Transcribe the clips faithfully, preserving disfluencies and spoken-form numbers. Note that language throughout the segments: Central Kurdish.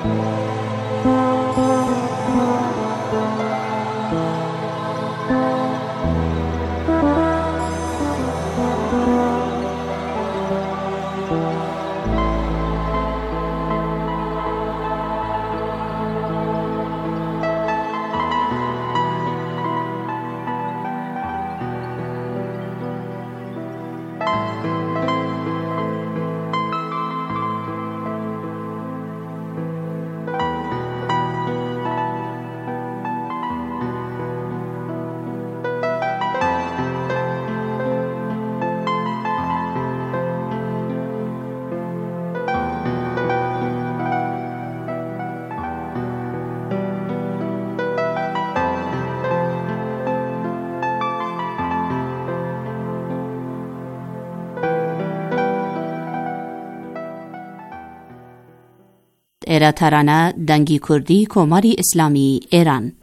ایرا ترانه دنگی کردی کماری اسلامی ایران.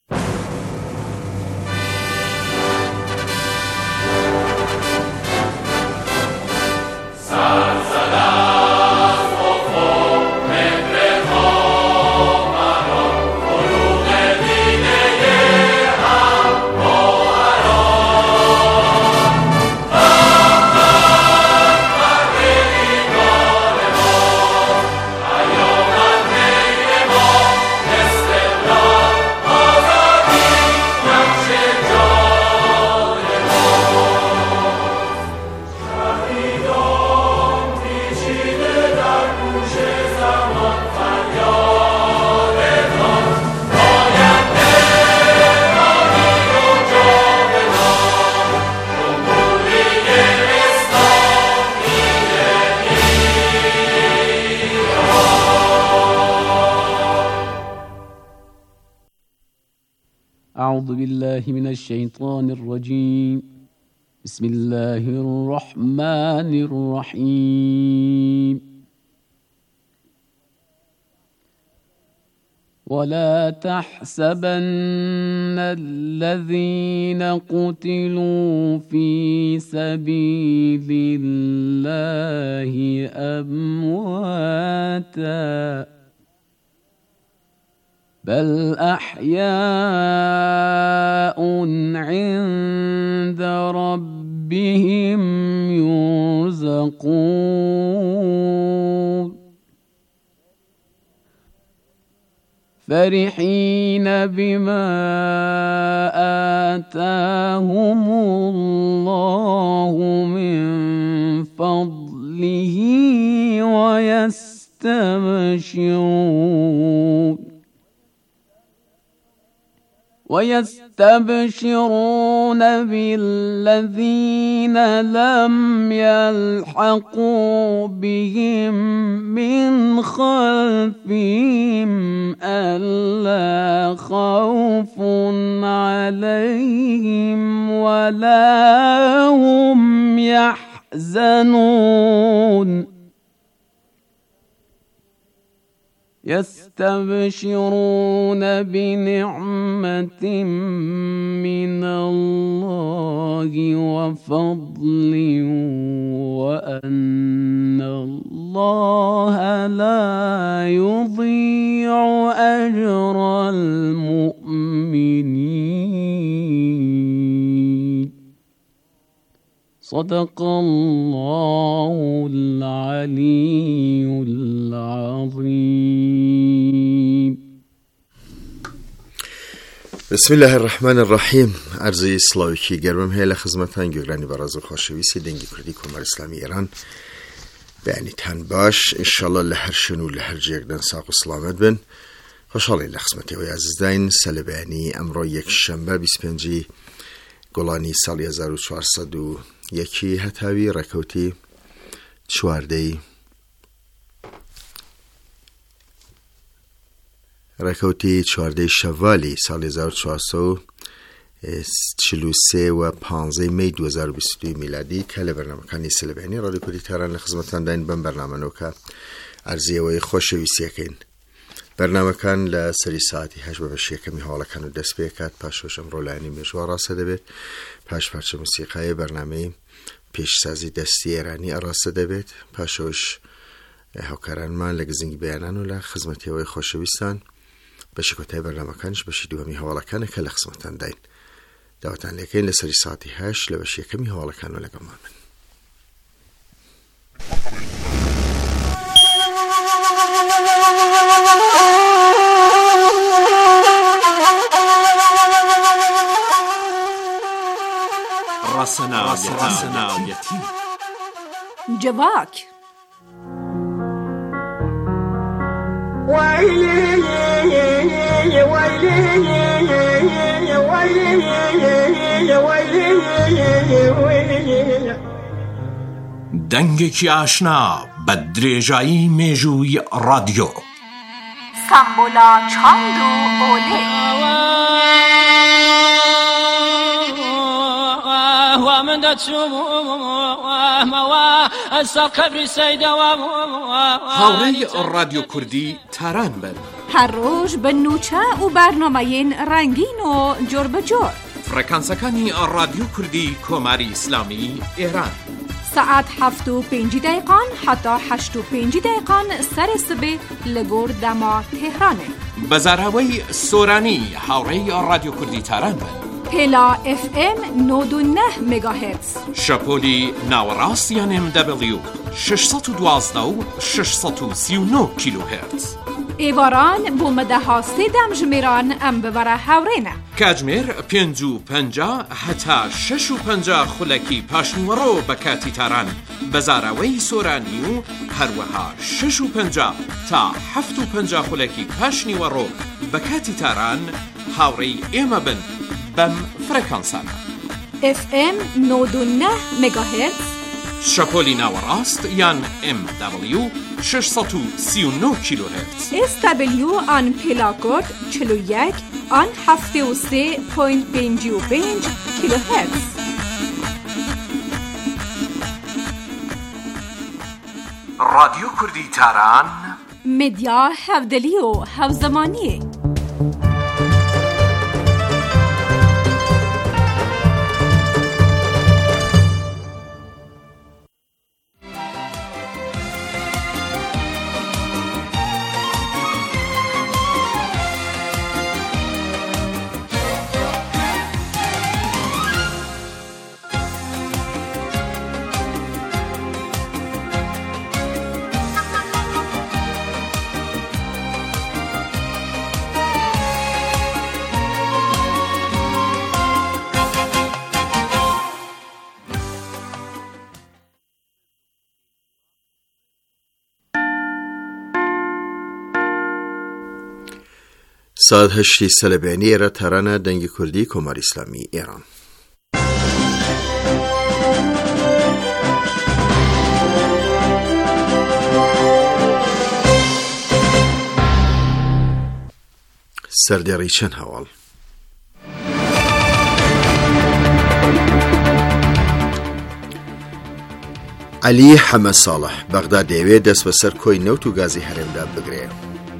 أعوذ بالله من الشيطان الرجيم. بسم الله الرحمن الرحيم. ولا تحسبن الذين قتلوا في سبيل الله أمواتا بل أحياء عند ربهم يرزقون فرحين بما آتاهم الله من فضله ويستبشرون ويستبشرون بالذين لم يلحقوا بهم من خلفهم ألا خوف عليهم ولا هم يحزنون يستبشرون بنعمة من الله وفضل وأن الله لا يضيع أجر المؤمنين. صدق الله العلي العظيم. بسم الله الرحمن الرحیم. عرض سلاوی گرمم هیل خدمتتان گرانی براز خوشویسی دنگی کردی کمر اسلامی ایران بیانی تن باش انشالله لهر شنو لهر جیگدن ساق و سلامت بن. خوشحالی لخدمتی و عزیزدین سال بیانی امرو یک شنبه بیست و پنج گلانی سال هزار و چهارصد و یک هتاوی رکوتی چواردهی رکوتی چواردهی شوالی سال هزار و چهارصد و چهل و سه و پانزده می دو هزار و بیست و دو میلادی کل برنامه کانی سال بیانی رادیو کردی تهران لخدمتتان داین بم برنامه نوکا عرضی و خوشویسی کن. برنامه کان لسری ساعتی هشت و بشی کمی حالا کنو دست بیکات پاشوش امرو لعنی مجوار راسده بید پاش پرچه موسیقای برنامه پیشسازی دستی ایرانی راسده بید پاشوش هاوکارانمان لە گزنگی بەیانان و لە خزمەتیەوەی خۆشەویستان بەشی کۆتای بەرنامەکانش بەشی دووەمی هەواڵەکانە کە لە خزمەتتان داین. داواتان لێکەین لە سەری ساعتی هەشت لە بەشی یەکەمی هەواڵەکان و لەگەڵمان بن. ڕەسەناویەتی جواک دەنگێکی ئاشنا بە درێژایی مێژووی ڕادیۆ سامبۆلا چاند و ئۆلێ من دەچوومەوە ئەستا قەبری سەیدەوە هاوڕێی ڕادیۆ کوردی تاران بن هەر ڕۆژ بە نوچە و بەرنامەیەن ڕەنگین و جۆر بەجۆر فڕێکانسەکانی ڕادیۆ کوردی کۆماری ئیسلامی ئێران سەعات هەفت و پێنجی دەیقان حتا هەشت و پێنجی دەیقان سەرێ سبێ لە گۆر دەما تێهرانێ بەزاراوەی سۆرانی هاوڕێی ڕادیۆ کوردی تاران بن پێلا ئف ئێم نۆد و نە مێگاهێرتز شەپۆلی ناوەڕاست یان ئێم دەبلیو شەشسەد و دوازدە و شەشسەد و سی و نۆ کیلۆهێرتز ئێواران بۆ مەدەها سێدەم ژمێران ئەم ببەرە هاوڕێنە کاتژمێر پێنج و پەنجا هەتا شەش و پەنجا خولەکی پاشنیوەڕۆ بە کاتی تاران بەزاراوەی سۆرانی و هەروەها شەش و پەنجا تا هەفت و پەنجا خولەکی پاشنیوەڕۆ بە کاتی تاران هاوڕێی ئێمە بن بەم فرەکانسانە ئف ئێم نۆد و نە مێگاهێرتز شەپۆلی ناوەڕاست یان ئێم دەبلیو شەشسەد و سی و نۆ کیلۆهێرتز ئێس دەبلیو ئان پێلاکۆرد چل و یەک ئان هەفتێ و سێ پۆینت پێنجی و پێنج کیلۆهێرتز ڕادیۆ کوردی تاران مدیا هەودەلی و هەوزەمانیە ساعت هەشتی سەلەبێنی ئێرە تارانە دەنگی کوردی کۆماری ئیسلامی ئێران. سەردێڕی چەند هەواڵ. عەلی حەمە ساڵح بەغدا دەیەوێت دەست بەسەر کۆی نەوت و گازی هەرێمدا بگرێت.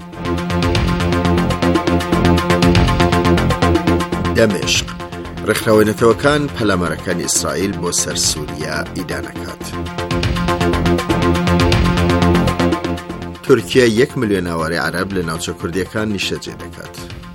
دەمێشق ڕێکخراوێنەتەوەکان پەلامارەکانی ئیسرائیل بۆ سەر سووریا ئیدانەکات. تورکیا یەک ملیۆن هاواری عەرەب لە ناوچە کوردیەکان نیشتەجێ دەکات.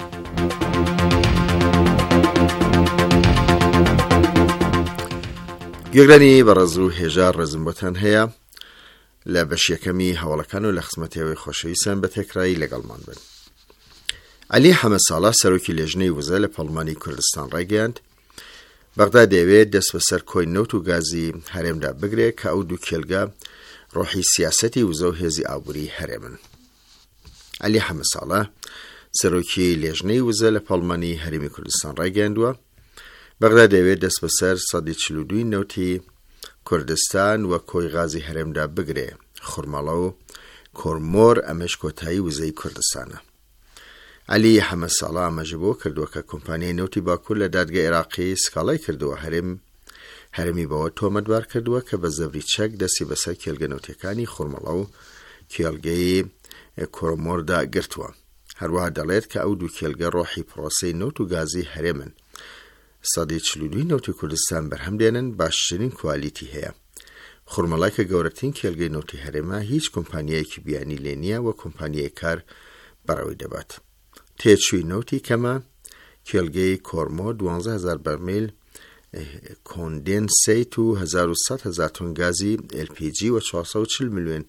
گوێگرانی بەڕێز و هێژار ڕێزم بۆتان هەیە لە بەشیەکەمی هەواڵەکان و لە خزمەتیەوەی خۆشەویستان بە تێکرایی لەگەڵمان بن. عەلی حەمە ساڵح سەرۆکی لێژنەی وزە لە پەڵمانی کوردستان ڕایگەیاند بەغدا دەیەوێت دەست بەسەر کۆی نەوت و گازی هەرێمدا بگرێت کە ئەو دوو کێلگە ڕۆحی سیاسەتی وزە و هێزی ئابووری هەرێمن. عەلی حەمە ساڵح سەرۆکی لێژنەی وزە لە پەڵمانی هەرێمی کوردستان ڕایگەیاندووە بەغدا دەیەوێت دەست بەسەر سەدی چل و دوو نەوتی کوردستان وە کۆی غازی هەرێمدا بگرێ خورماڵە و کۆرمۆر ئەمەش کۆتایی وزەی کوردستانە. عەلی حەمە ساڵح ئاماژە بۆ کردووە کە کۆمپانیای نەوتی باکوور لە دادگای عێراقی سکاڵای کردووە هەرێم هەرێمی بەوە تۆمەتبار کردووە کە بە زەبری چەک دەستی بەسەر کێلگە نەوتیەکانی خورماڵە و کێلگەی کۆرمۆردا گرتووە. هەروەها دەڵێت کە ئەو دوو کێلگە ڕۆحی پرۆسەی نەوت و گازی هەرێمن. سەدی چل و دوو نەوتی کوردستان بەرهەم دێنن باشترین کوالیتی هەیە خورمەڵای گەورەترین کێلگەی نەوتی هەرێما هیچ کۆمپانیایەکی بیانی لێ نییە و کۆمپانیای کار بەڕەوەی دەبات. تێچووی نەوتی کەمە کێلگەی کۆرمۆ دوانزە هەزار بەرمیل کۆندێنسەیت و هەزار و سەد هەزار تۆن گازی ئێل پی جی و چوارسەد و چل میلیۆن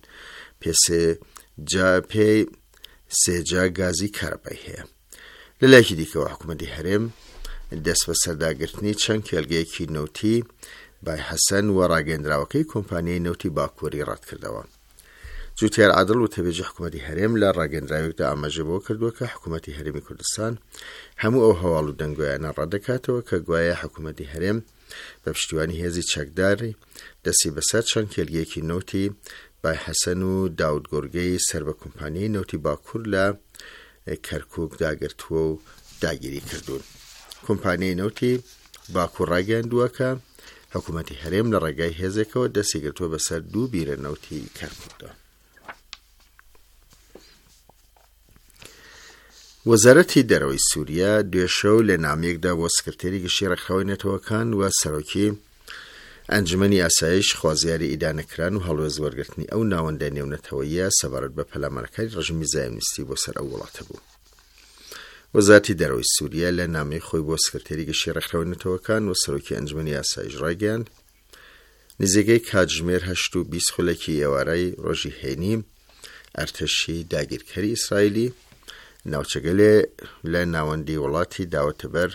پێی سێجا گازی کارەبای هەیە. لەلایەکی دیکەوە حکوومەتی هەرێم دەست بە سەرداگرتنی چەند کێلگەیەکی نەوتی بای حەسەن و ڕاگەندراوەکەی کۆمپانیای نەوتی باکووری ڕەت کردەوە. جوتیار عادڵ و تەبێژی حکوومەتی هەرێم لە ڕاگەندراوێکدا ئاماژە بۆ کردووە کە حکوومەتی هەرێمی کوردستان هەموو ئەو هەواڵ و دەنگۆیانە ڕادەکاتەوە کە گوایە حکوومەتی هەرێم بە پشتیوانی هێزی چەکداری دەستی بەسەر چەند کێلگەیەکی نەوتی بای حەسەن و داود گۆرگەی سەر بە کۆمپانیای نەوتی باکوور لە کەرکووک داگرتووە و داگیری کردوون. کۆمپانیای نەوتی باکوور ڕاگەیاندووە کە حکوومەتی هەرێم لە ڕێگای هێزێکەوە دەستی گرتووە بەسەر دوو بیرە نەوتی کەرکووکدا. وەزارەتی دەرەوەی سووریا دوێشەو لە نامەیەکدا بۆ سکرتێری گشتی ڕێکخراوەی نەتەوەکان و سەرۆکی ئەنجومەنی ئاسایش خوازیاری ئیدانەکران و هەڵوێز وەرگرتنی ئەو ناوەندە نێونەتەوەیە سەبارەت بە پەلامارەکانی ڕژمی زایۆنیستی بۆ سەر ئەو وڵاتە بوو. وەزارەتی دەرەوەی سووریا لە نامەی خۆی بۆ سکرتێری گشتی ڕێکخراوەی نەتەوەکان و سەرۆکی ئەنجومەنی ئاسایش ڕاگەیاند نزیکەی کاتژمێر هەشت و بیست خولەکی ئێوارەی ڕۆژی هەینی ئەرتەشی داگیرکەری ئیسرائیلی ناوچەگەلێ لە ناوەندی وڵاتی داوەتە بەر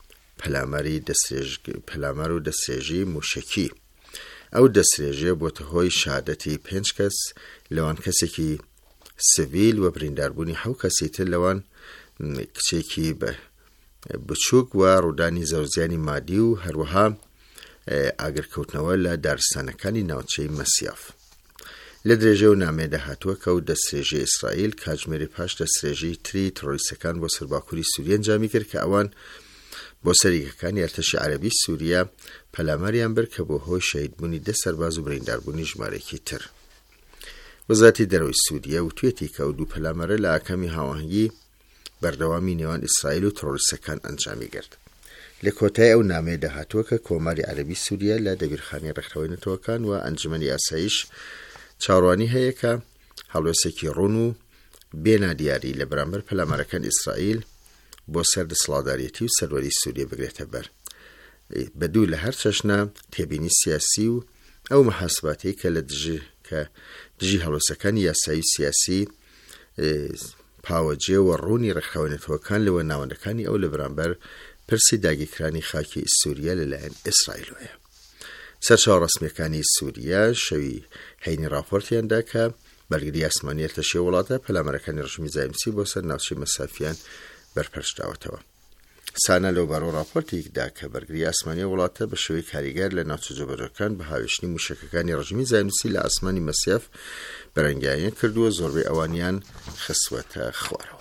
پەلامار و دەستێژی موشکی. ئەو دەستێژێ بۆتە هۆی شادەتی پێنج کەس لەوان کەسێکی سڤیل و برینداربوونی حەو کەسی تر لەوان کچێکی بچووک و ڕوودانی زەوزیانی مادی و هەروەها ئاگرکەوتنەوە لە دارستانەکانی ناوچەی مەسیاف. لە درێژە و نامێدا هاتووە کە و دەستێژی ئیسرائیل کاتژمێری پاش دەستێژی تری تۆریستەکان بۆ سەرباکووری سووریا ئەنجامی کرد کە ئەوان بۆ سەریکەکانی ئەرتەشی عەرەبی سووریا پەلاماریان برد کە بۆ هۆی شەهیدبوونی دە سەرباز و برینداربوونی ژمارەیەکی تر. وەزارەتی دەرەوەی سووریا وتوێتی کە ئەو دوو پەلامارە لە ئاکامی هاوەهەنگی بەردەوامی نێوان ئیسرائیل و تۆریستەکان ئەنجامی کرد. لە کۆتای ئەو نامەیەدا هاتووە کە کۆماری عەرەبی سووریا لە دەبیرخانەی ڕێکخراوەی نەتەوەکان و ئەنجومەنی ئاسایش چاڕوانی هەیە کە هەڵوێستێکی ڕوون و بێنادیاری لە بەرامبەر پەلامارەکان ئیسرائیل بۆ سەر دەسەڵاتدارەتی و سەروەری سووریا بگرێتە بەر بەدوو لە هەر چەشنە تێبینی سیاسی و ئەو مەحاسباتی کە لە دژی کە دژی هەڵوێستەکانی یاسایی و سیاسی پاوەجێ و ڕوونی ڕێکخراوەی نەتەوەکان لەوە ناوەندەکانی ئەو لە بەرامبەر پرسی داگیرکرانی خاکی سووریا لەلایەن ئیسرائیلەوەیە. سەرچاوە ڕەسمیەکانی سووریا شەوی هەینی راپۆرتیاندا کە بەرگری ئاسمانی ئەرتەشی وڵاتە پەلامارەکانی ڕژمی زایۆنیستی بۆ سەر ناوچەی مەسافیان بەرپەرشداوەتەوە. سانە لەو بەرەو راپۆرتێکدا کە بەرگری ئاسمانی وڵاتە بە شێوەی کاریگەر لە ناوچە جۆبەجۆکان بە هاوێشتنی موشکەکانی ڕژمی زایۆنیستی لە ئاسمانی مەسیاف بەرەنگیان کردووە، زۆربەی ئەوانیان خستوەتە خوارەوە.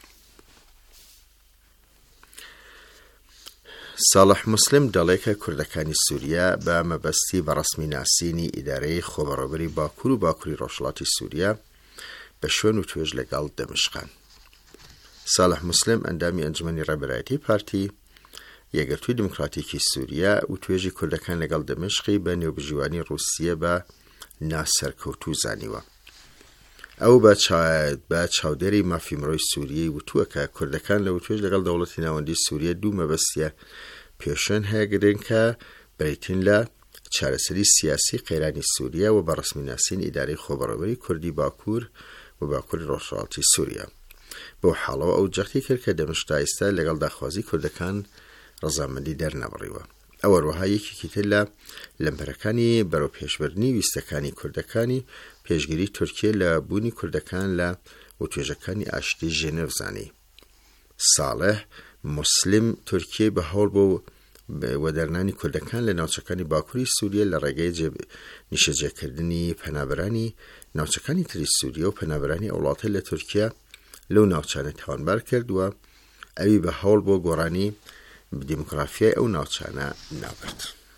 ساڵح موسلم دەڵێکە کوردەکانی سووریا بە مەبەستی بە ڕەسمی ناسینی ئیدارەی خۆبەڕێوەبەری باکوور و باکووری ڕۆژهەڵاتی سووریا بە شوێن و توێژ لەگەڵ دەمشقان. ساڵح موسلم ئەندامی ئەنجومەنی ڕێبەرایەتی پارتی یەکگرتووی دموکراتیکی سووریا و توێژی کوردەکان لەگەڵ دەمشقی بە نێوبژیوانی رووسیە بە ناسەرکەوتوو زانیوە. ئەو بە چاودێری مافی مرۆی سووریەی وتووە کە کوردەکان لە وتوێژ لەگەڵ دەوڵەتی ناوەندی سووریا دوو مەبەستیە پێشێن هەیە گرنگ کە بریتین لە چارەسەری سیاسی قەیرانی سووریا و بە ڕەسمی ناسین ئیدارەی خۆبەڕێوەبەری کوردی باکوور و باکووری ڕۆژهەڵاتی سووریا. بۆ حاڵەوە ئەو جەختی کرد کە دەمشق ئێستا لەگەڵ داخوازی کوردەکان ڕەزامەندی دەرنەبڕیوە. ئەو هەروەها یەکێکی تر لە لەمبەرەکانی بەرەو پێشبردننی ویستەکانی کوردەکانی پێشگیری تورکیە لە بوونی کوردەکان لە وتوێژەکانی ئاشتی ژێنێڤ زانی. ساڵح موسلم تورکیە بە هەوڵ بۆ وەدەرنانی کوردەکان لە ناوچەکانی باکووری سووریا لە ڕێگەی نیشەجێکردنی پەنابەرانی ناوچەکانی تری سووریا و پەنابەرانی ئەو وڵاتە لە تورکیا لەو ناوچانە تاوانبار کردووە، ئەوی بە هەوڵ بۆ گۆڕانی دیموگرافیای ئەو ناوچانە نابرد.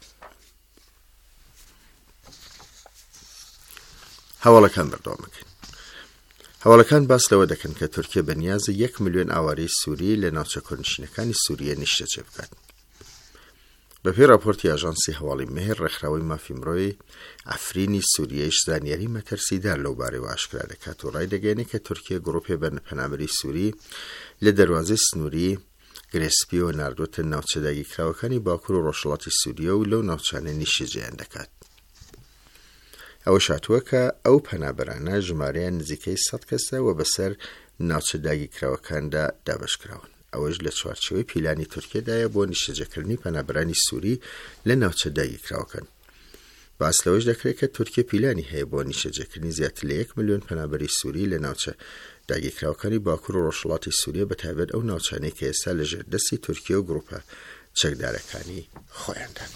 هەواڵەکان بەردەوامەکەن. هەواڵەکان باس لەوە دەکەن کە تورکیا بەنیازە یەک ملیۆن ئاوارەی سووری لە ناوچە کوردنشینەکانی سووریا نیشتەجێ بکات. بەپێی راپۆرتی ئاژانسی هەواڵی مێهر ڕێکخراوەی مافی مرۆی ئەفرینی سووریەیش زانیاری مەترسیدار لەو بارەوە ئاشکرا دەکات و ڕای دەگەێنێت کە تورکیا گڕۆپێ بەرپەنابەری سووری لە دەروازەی سنووری گرێسپیەوە ناردوتە ناوچە داگیرکراوەکانی باکوور و ڕۆژهەڵاتی سووریە و لەو ناوچانە نیشتەجێیان دەکات. ئەوە شاتووە کە ئەو پەنابەرانە ژمارەیان نزیکەی سەد کەسە و بەسەر ناوچە داگیرکراوەکاندا دابەشکراون. ئەوەش لە چوارچێوەی پیلانی تورکیادایە بۆ نیشتەجێکردنی پەنابەرانی سووری لە ناوچە داگیرکراوەکان. باس لەوەش دەکرێت کە تورکیا پیلانی هەیە بۆ نیشتەجێکردنی زیاتر لە یەک ملیۆن پەنابەری سووری لە ناوچە داگیرکراوەکانی باکوور و ڕۆژهەڵاتی سووریە بەتایبەت ئەو ناوچانەی کە ئێستا لەژێر دەستی تورکیا و گڕۆپە چەکدارەکانی خۆیاندا.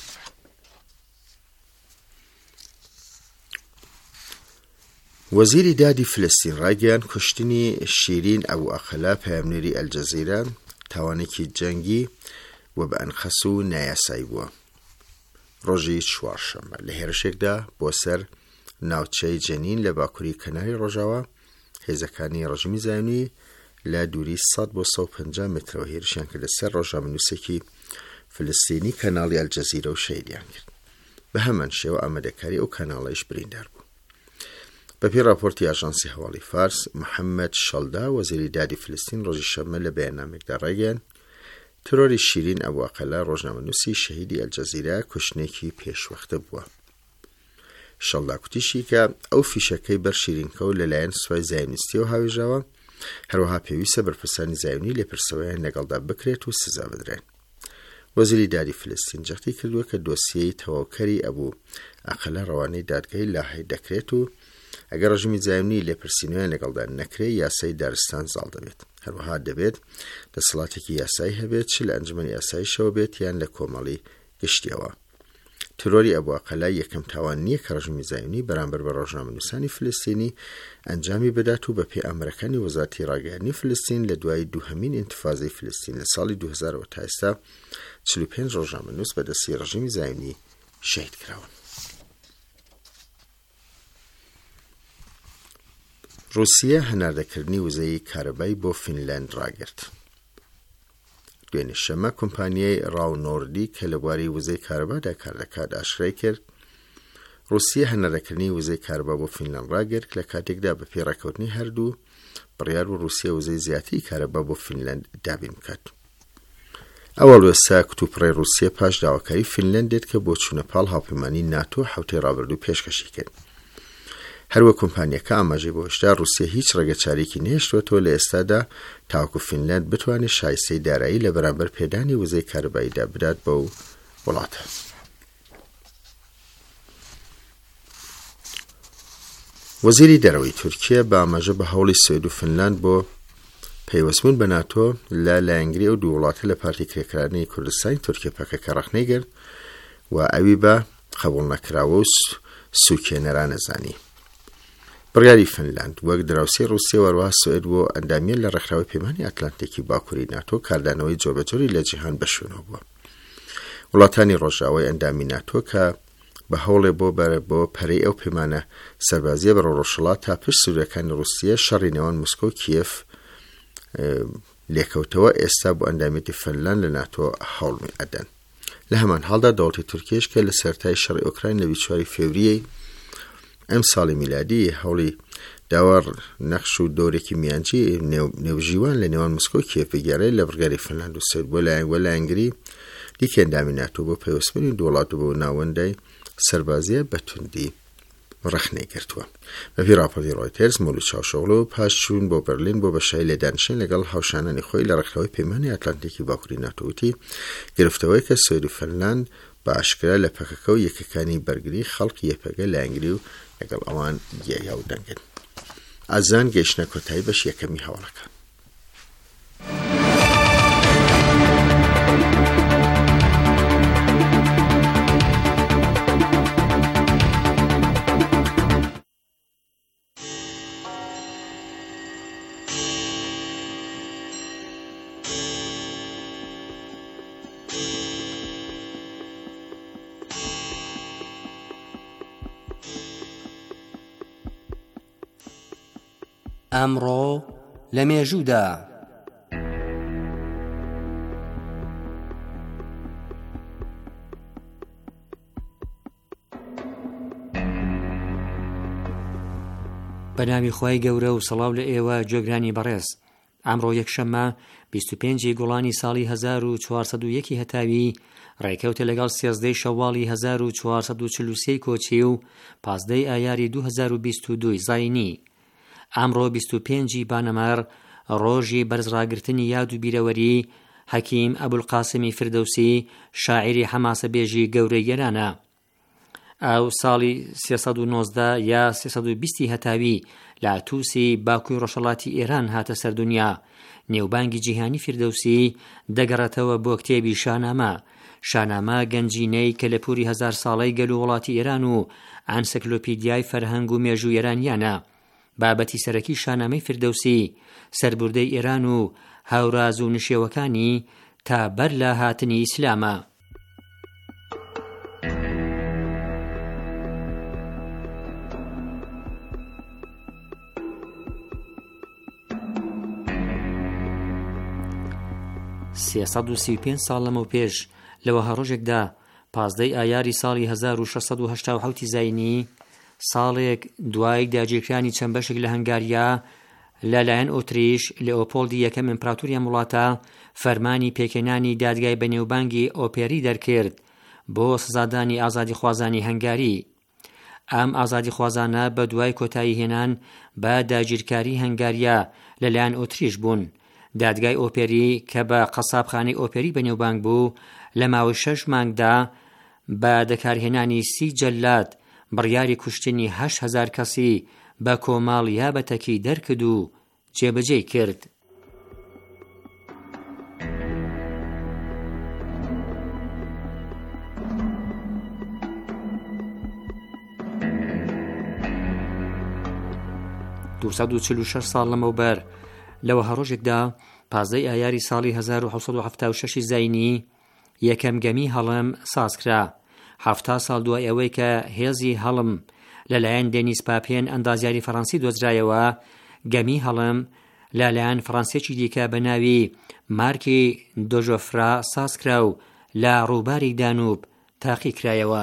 وەزیری دادی فلستین ڕایگەیاند کوشتنی شیرین ئەبو ئەقەلا پەیامنێری ئەلجەزیرە تاوانێکی جەنگی و بە ئەنخەس و نایاسایی بووە. ڕۆژی چوارشەممە لە هێرشێکدا بۆ سەر ناوچەی جەنین لە باکووری کەناری ڕۆژاوە هێزەکانی ڕژمی زایۆنی لە دووری سەد بۆ سەد و پەنجا مترەوە هێرشیان کردە سەر ڕۆژنامەنووسێکی فلستینی کەناڵی ئەلجەزیرە و شەیدیان کرد. بە هەمان شێوە ئامادەکاری ئەو کەناڵەیش بریندار بوو. بەپێی راپۆرتی ئاژانسی هەواڵی فارس، محەممەد شەڵدا وەزیری دادی فلستین ڕۆژی شەممە لە بەیاننامێکدا ڕایگەیاند ترۆری شیرین ئەبو ئەقەلا ڕۆژنامەنووسی شەهیدی ئەلجەزیرە کوشتنێکی پێشوەختە بووە. شەڵدا کوتیشی کە ئەو فیشەکەی بەر شیرینکەوت لەلایەن سوپای زایۆنیستیەوە هاوێژاوە، هەروەها پێویستە بەرپرسانی زایۆنی لێپرسەوەیان لەگەڵدا بکرێت و سزا بدرێن. وەزیری دادی فلستین جەختی کردووە کە دۆسیەی تەواوکەری ئەبوو ئەقەلا ڕەوانەی دادگای لاهەی دەکرێت و ئەگەر ڕژمی زایۆنی لێپرسینەوەیان لەگەڵدا نەکرێت یاسای دارستان زاڵ دەبێت. هەروەها دەبێت دەسەڵاتێکی یاسایی هەبێت چ لە ئەنجومەنی یاساییشەوە بێت یان لە کۆمەڵی گشتیەوە. ترۆری ئەبو ئەقەلا یەکەم تاوان نییە کە ڕژمی زایۆنی بەرامبەر بە ڕۆژنامەنووسانی فلستینی ئەنجامی بدات و بە پێی ئەمرەکانی وەزارەتی ڕاگەیاندنی فلستین لە دوای دووهەمین ئینتیفاضەی فلستین لە ساڵی دوو هەزار و تا ئێستا چل و پێنج ڕۆژنامەنووس بەدەستی ڕژیمی زایۆنی شەهید کراون. رووسیا هەناردەکردنی وزەی کارەبای بۆ فینلاند ڕاگرت. دوێنێ شەمە کۆمپانیای ڕاو نۆردی کە لە بواری وزەی کارەبادا کار دەکات ئاشکرای کرد رووسیا هەناردەکردنی وزەی کارەبا بۆ فینلاند ڕاگرت لە کاتێکدا بە پێی ڕێکەوتنی هەردوو بڕیار بوو رووسیا وزەی زیاتری کارەبا بۆ فینلاند دابین بکات. ئەوەڵ وێستا کتوپڕەی رووسیا پاش داواکاری فینلاند دێت کە بۆ چوونە پاڵ هاوپەیمانی ناتۆ حوتەی ڕابردوو پێشکەشی کرد. هەروە کۆمپانیەکە ئاماژەی بۆ هێشتا رووسیا هیچ ڕێگەچارێکی نێشتوێتەوە لە ئێستادا تاوەکو فینلاند بتوانێت شایستەی دارایی لە بەرامبەر پێدانی وزەی کارەباییدا بدات بەو وڵاتە. وەزیری دەرەوەی تورکیا بە ئاماژە بە هەوڵی سوێد و فینلاند بۆ پەیوەستبوون بە ناتۆ لە لایەنگری ئەو دوو وڵاتە لە پارتی کرێکرانی کوردستانی تورکیا پەکەکە ڕەخنەی کرد و ئەوی بە قبوڵ نەکراوە و سوکێنەرانە زانی. بڕیاری فینلاند وەک دراوسی رووسیا وەروەها سوێد بۆ ئەندامیان لە ڕێکخراوەی پەیمانی ئەتلانتیکی باکووری ناتۆ کاردانەوەی جۆبەجۆری لە جیهان بەشوێنەوە بووە. وڵاتانی ڕۆژاوای ئەندامی ناتۆ کە بە هەوڵێ بۆ بەرە بۆ پەرەی ئەو پەیمانە سەربازیە بە ڕۆژهەڵات تا پشت سوورەکانی رووسیا شەڕی نێوان موسکۆ و کیف لێکەوتەوە ئێستا بۆ ئەندامێتی فینلاند لە ناتۆ هەوڵمی ئەدەن. لە هەمان هەڵدا دەوڵەتی تورکیش کە لە سەرەتای شەڕی ئۆکراین لە بیست و چوار فێڤریەی ئەم ساڵی میلادی هەوڵی داوار نەخش و دۆرێکی میانجی نێوژیوان لە نێوان موسکۆ و کیف بگێڕێت لە بڕگاری فینلاند و سوێد بۆ لایەنگری دیکە ئەندامی ناتۆ بۆ پەیوەستبوونی دوو وڵات بۆ ناوەندەی سەربازیە بەتوندی ڕەخنەی کردووە. بەپێی راپۆرتی ڕۆیتەرز مولود چاوشۆغلۆ پاش چوون بۆ بەرلین بۆ بەشای لێدانشین لەگەڵ هاوشانانی خۆی لە ڕێکخراوەی پەیمانی ئەتلانتیکی باکووری ناتۆ وتی گرفتەوەی کە سوێد و فینلاند بە ئاشکرا لە پەکەکە و یەکەکانی بەرگری خەڵکی یەکپەگە لایەنگری و لەگەڵ ئەوان گێیا و دەنگن. ئازان گەیشتنە کۆتایی بەش یەکەمی هەوڵەکە. ئەمڕۆ لە مێژوودا بە بەنامی خوای گەورە و سەڵاو لە ئێوە گوێگرانی بەڕێز. ئەمڕۆ یەکشەممە بیست و پێنجی گوڵانی ساڵی هەزار و چوارسەد و یەکی هەتاوی ڕێکەوتە لەگەڵ سێزدەی شەواڵی هەزار و چوارسەد و چل و سێی کۆچی و پازدەی ئایاری دوو هەزار و بیست و دووی زاینی. ئەمڕۆ بیست و پێنجی بانەمەر ڕۆژی بەرزڕاگرتنی یاد و بیرەوەری حەکیم ئەبولقاسمی فردەوسی شاعیری حەماسە بێژی گەورەی گەرانە. ئەو ساڵی سێسەد و نۆزدە یا سێسەد و بیستی هەتاوی لە تووسی باکووی ڕۆژهەڵاتی ئێران هاتە سەردونیا. نێوبانگی جیهانی فردەوسی دەگەڕێتەوە بۆ کتێبی شانامە. شانامە گەنجینەی کە لە پووری هەزار ساڵەی گەل و وڵاتی ئێران و ئەنسەکلۆپیدیای فەرهەنگ و مێژوو ئێرانیانە. بابەتی سەرەکی شانامەی فردەوسی سەربوردەی ئێران و هاوراز و نشێوەکانی تا بەر لە هاتنی ئیسلامە. سێسەد و سی و پێنج ساڵ لەمە پێش لەوەها ڕۆژێکدا پازدەی ئایاری ساڵی هەزار و شەشسەد و هەشتا و حەوتی زاینی ساڵێک دوای داگیرکرانی چەند بەشێک لە هەنگاریا لەلایەن ئۆتریش لێۆپۆڵدی یەکەم ئیمپراتۆریە وڵاتە فەرمانی پێکێنانی دادگای بەنێوبانگی ئۆپێری دەرکرد بۆ سزادانی ئازادی خوازانی هەنگاری. ئەم ئازادی خوازانە بە دوای کۆتایی هێنان بە داگیرکاری هەنگاریا لەلایەن ئۆتریش بوون. دادگای ئۆپێری کە بە قەسابخانەی ئۆپێری بەنێوبانگ بوو لە ماوەی شەش مانگدا بە دەکارهێنانی سی جەلات بڕیاری کوشتنی هەشت هەزار کەسی بە کۆماڵ یابەتەکی دەرکرد و جێبەجێی کرد. دووسەد و چل و شەش ساڵ لەمەوبەر لەوە هەڕۆژێکدا پازدەی ئایاری ساڵی هەزار و حەوسەد و هەفتا و شەشی زاینی یەکەم گەمی هەڵم سازکرا. هەفتا ساڵ دوای ئەوەی کە هێزی هەڵم لەلایەن دێنیس پاپێن ئەندازیاری فەڕەنسی دۆزرایەوە، گەمی هەڵم لەلایەن فەڕەنسێکی دیکە بە ناوی مارکی دۆژۆفرا سازکرا و لە ڕووباری دانوب تاقی کرایەوە.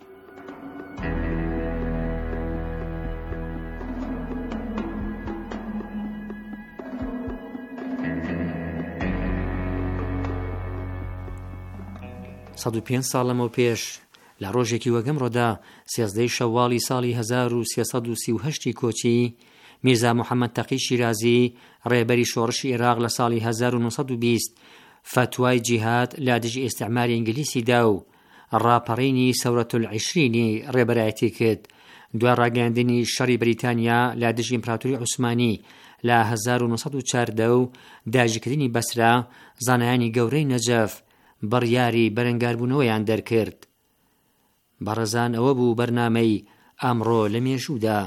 سەد و پێنج ساڵ لەمەوە پێش لە ڕۆژێکی وەگەمڕۆدا سێزدەی شەواڵی ساڵی هەزار و سێسەد و سی و هەشتی کۆچی میرزا محەممەد تەقی شیرازی ڕێبەری شۆڕشی عێراق لە ساڵی هەزار و نۆسەد و بیست فتوای جیهاد لە دژی ئێستیعماری ئینگلیسیدا و ڕاپەڕینی سەورەت العیشرینی ڕێبەرایەتی کرد. دوای ڕاگەاندنی شەڕی بریتانیا لە دژی ئیمپراتۆری عوسمانی لە هەزار و نۆسەد و چواردە و داژیکردنی بەسرا، زانایانی گەورەی نەجەف بڕیاری بەرەنگاربوونەوەیان دەرکرد. بەڕێزان، ئەوە بوو بەرنامەی ئەمڕۆ لە مێژوودا.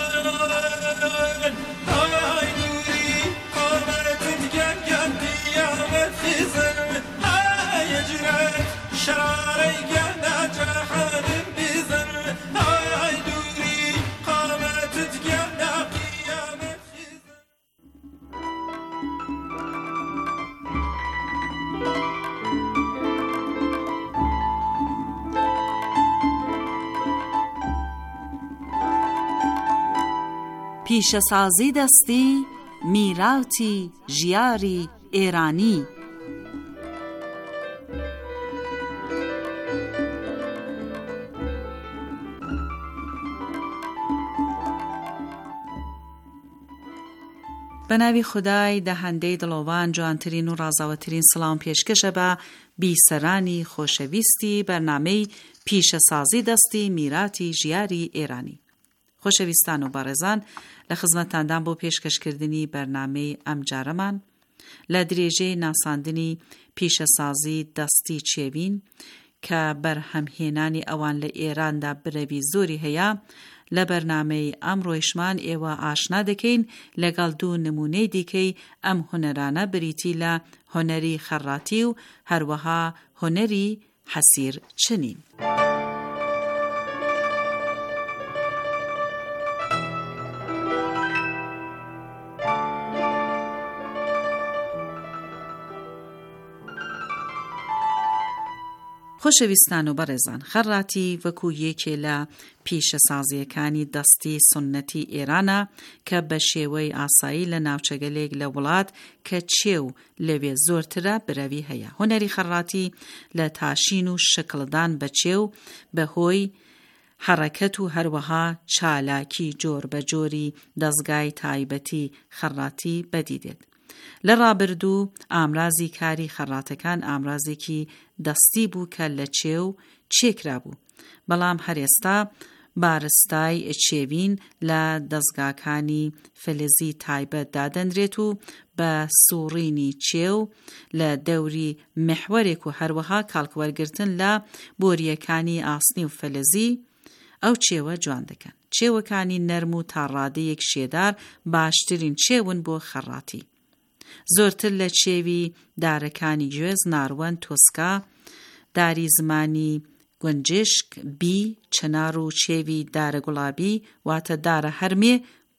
Gel gel پیشەسازی دەستی میراتی ژیاری ئێرانی. بەناوی خودای دەهەندەی دڵۆوان جوانترین و ڕازاوەترین سڵام پێشکەشە بە بیسەرانی خۆشەویستی بەرنامەی پیشەسازی دەستی میراتی ژیاری ئێرانی. خۆشەویستان و بەڕێزان، لە خزمەتتاندان بۆ پێشکەشکردنی بەرنامەی ئەم جارەمان لە درێژەی ناساندنی پیشەسازی دەستی چێوین کە بەرهەمهێنانی ئەوان لە ئێراندا برەوی زۆری هەیە، لە بەرنامەی ئەمڕۆیشمان ئێوە ئاشنا دەکەین لەگەڵ دوو نمونەی دیکەی ئەم هونەرانە بریتی لە هۆنەری خەڕاتی و هەروەها هۆنەری حەسیر چنین. خۆشەویستان و بەڕێزان، خەڕاتی وەکو یەکێ لە پیشەسازیەکانی دەستی سونەتی ئێرانە کە بە شێوەی ئاسایی لە ناوچەگەلێک لە وڵات کە چێو لەوێ زۆرترە برەوی هەیە. هۆنەری خەڕاتی لە تاشین و شکڵدان بە چێو بەهۆی حرەکەت و هەروەها چالاکی جۆر بە جۆری دەستگای تایبەتی خەڕاتی بەدیدێت. لە ڕابردوو ئامرازی کاری خەڕاتەکان ئامرازێکی دەستی بوو کە لە چێو چێکرا بوو، بەڵام هەرێستا بارستای چێوین لە دەستگاکانی فلزی تایبەت دادەنرێت و بە سوڕینی چێو لە دەوری محوەرێک و هەروەها کاڵکوەرگرتن لە بۆریەکانی ئاسنی و فلزی ئەو چێوە جوان دەکەن. چێوەکانی نەرم و تاڕادەیەک شێدار باشترین چێون بۆ خەڕاتی. زۆرتر لە چێوی دارەکانی گوێز، ناڕوەن، تۆسکا، داری زمانی گونجشک، بی، چنار و چێوی دارە گوڵابی واتە دارە هەرمێ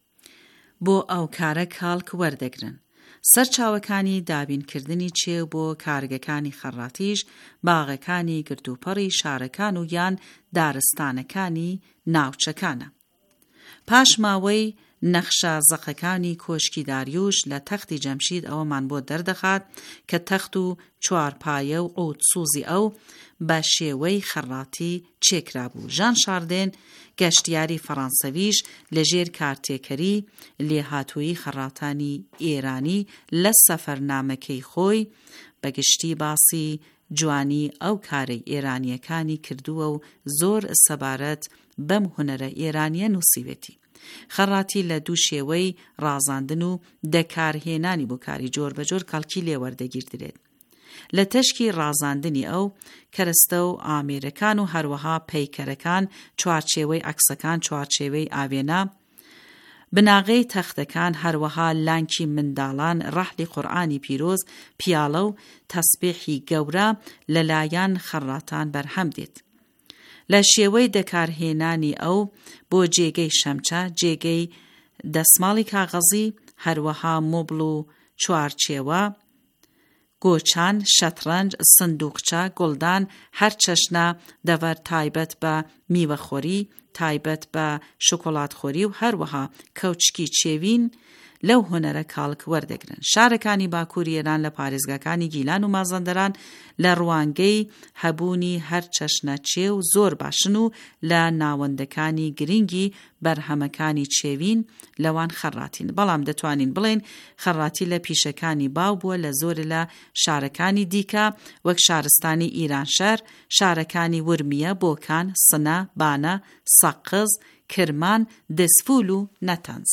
بۆ ئەو کارە کاڵک وەردەگرن. سەرچاوەکانی دابینکردنی چێو بۆ کارگەکانی خەڕاتیش باغەکانی گردوپەڕی شارەکان و یان دارستانەکانی ناوچەکانە. پاش ماوەی نەخشە زەقەکانی کۆشکی داریوش لە تەختی جەمشید ئەوەمان بۆ دەردەخات کە تەخت و چوارپایە و عود سوزی ئەو بە شێوەی خەڕاتی چێکرا بوو. ژان شاردێن گەشتیاری فەڕەنسەویش لەژێر کارتێکەری لێهاتووی خەڕاتانی ئێرانی لە سەفەرنامەکەی خۆی بەگشتی باسی جوانی ئەو کارەی ئێرانیەکانی کردووە و زۆر سەبارەت بەم هونەرە ئێرانیە نووسیوێتی. خەڕاتی لە دوو شێوەی ڕازاندن و دەکارهێنانی بۆ کاری جۆر بەجۆر کەڵکی لێوەردەگیردرێت. لە تەشکی ڕازاندنی ئەو کەرەستە و ئامێرەکان و هەروەها پەیکەرەکان، چوارچێوەی عەکسەکان، چوارچێوەی ئاوێنە، بناغەی تەختەکان، هەروەها لانکی منداڵان، ڕەحلی قورئانی پیرۆز، پیاڵە و تەسبیحی گەورە لەلایەن خەڕاتان بەرهەم دێت. لە شێوەی دەکارهێنانی ئەو بۆ جێگەی شەمچە، جێگەی دەسماڵی کاغەزی، هەروەها مۆبڵ و چوارچێوە، گۆچان، شەترەنج، سندووقچە، گوڵدان، هەر چەشنە دەڤەر تایبەت بە میوەخۆری، تایبەت بە شۆکۆلاتخۆری و هەروەها کەوچکی چێوین لەو هونەرە کاڵک وەردەگرن. شارەکانی باکووری ئێران لە پارێزگاکانی گیلان و مازەندەران لە ڕوانگەی هەبوونی هەر چەشنە چێو زۆر باشن و لە ناوەندەکانی گرنگی بەرهەمەکانی چێوین لەوان خەڕاتین. بەڵام دەتوانین بڵێن خەڕاتی لە پیشەکانی باو بووە لە زۆر لە شارەکانی دیکە وەک شارستانی ئیرانشەر، شارەکانی ورمیە، بۆکان، سنە، بانە، سەقز، کرمان، دەسفول و نەتەنز.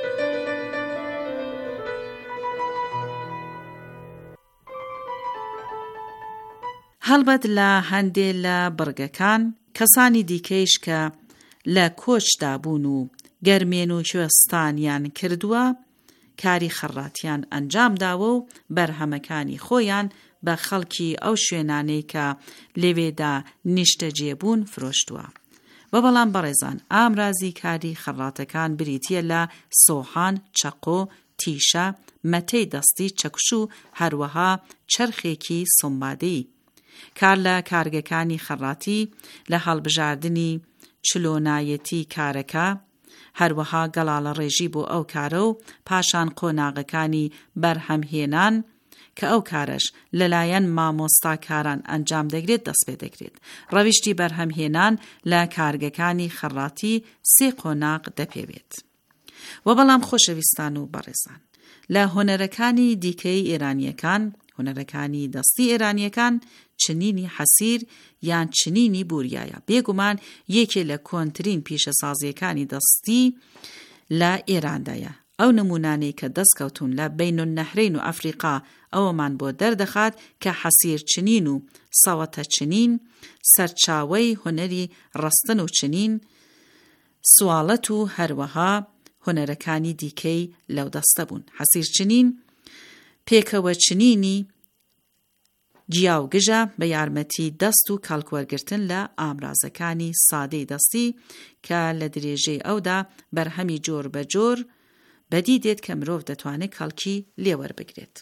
هەڵبەت لە هەندێ لە بڕگەکان کەسانی دیکەیش کە لە کۆچدا بوون و گەرمێن و کوێستانیان کردووە کاری خەڕاتیان ئەنجام داوە و بەرهەمەکانی خۆیان بە خەڵکی ئەو شوێنانەی کە لەوێدا نیشتە جێبوون فرۆشتووە. و بەڵام بەڕێزان ئامرازی کاری خەڕاتەکان بریتیە لە سۆحان، چەقۆ، تیشە، مەتەی دەستی چەکش و هەروەها چەرخێکی سۆمبادەی. کار لە کارگەکانی خەڕاتی لە هەڵبژاردننی چلۆنایەتی کارەکە، هەروەها گەڵاڵە ڕێژی بۆ ئەو کارە و پاشان قۆناغەکانی بەرهەمهێنان کە ئەو کارش لەلایەن مامۆستاکاران ئەنجام دەگرێت دەست پێ دەکرێت. ڕەویشتی بەرهەمهێنان لە کارگەکانی خەڕاتی سێ قۆناغ دەپێوێت. و بەڵام خۆشەویستان و بەڕێزان، لە هۆنەرەکانی دیکەی ئێرانیەکان، هۆنەرەکانی دەستی ئێرانیەکان چنینی حەسیر یان چنینی بوریایە بێگومان یەکێ لە کۆنترین پیشەسازیەکانی دەستی لە ئێراندایە. ئەو نمونانەی کە دەستکەوتون لە بین النەهرین و ئەفریقا ئەوەمان بۆ دەردەخات کە حەسیر چنین و سەوەتە چنین سەرچاوەی هۆنەری ڕەستن و چنین، سوالەت و هەروەها هۆنەرەکانی دیکەی لەو دەستە بوون. حەسیر چنین پێکەوە چنینی گیاوگژە بە یارمەتی دەست و کەڵکوەرگرتن لە ئامرازەکانی سادەی دەستی کە لە درێژەی ئەودا بەرهەمی جۆر بە جۆر بەدی دێت کە مرۆڤ دەتوانێت کەڵکی لێوەربگرێت.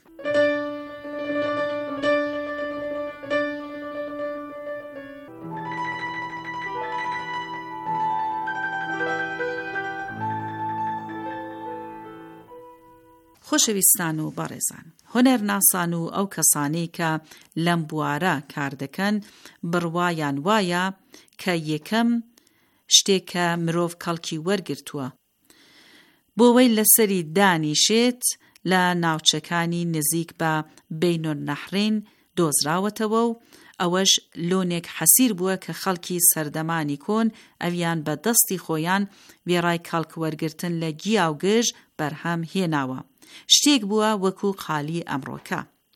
خۆشەویستان و بەڕێزان، هۆنەرناسان و ئەو کەسانەی کە لەم بوارە کار دەکەن بڕوایان وایە کە یەکەم شتێک کە مرۆڤ کەڵکی وەرگرتووە بۆەوەی لەسەری دانیشێت لە ناوچەکانی نزیک بە بین النەهرین دۆزراوەتەوە و ئەوەش لۆنێک حەسیر بووە کە خەڵکی سەردەمانی کۆن ئەویان بە دەستی خۆیان وێڕای کەڵکوەرگرتن لە گیاوگژ بەرهەم هێناوە. شتێک بووە وەکو قالی ئەمڕۆکە.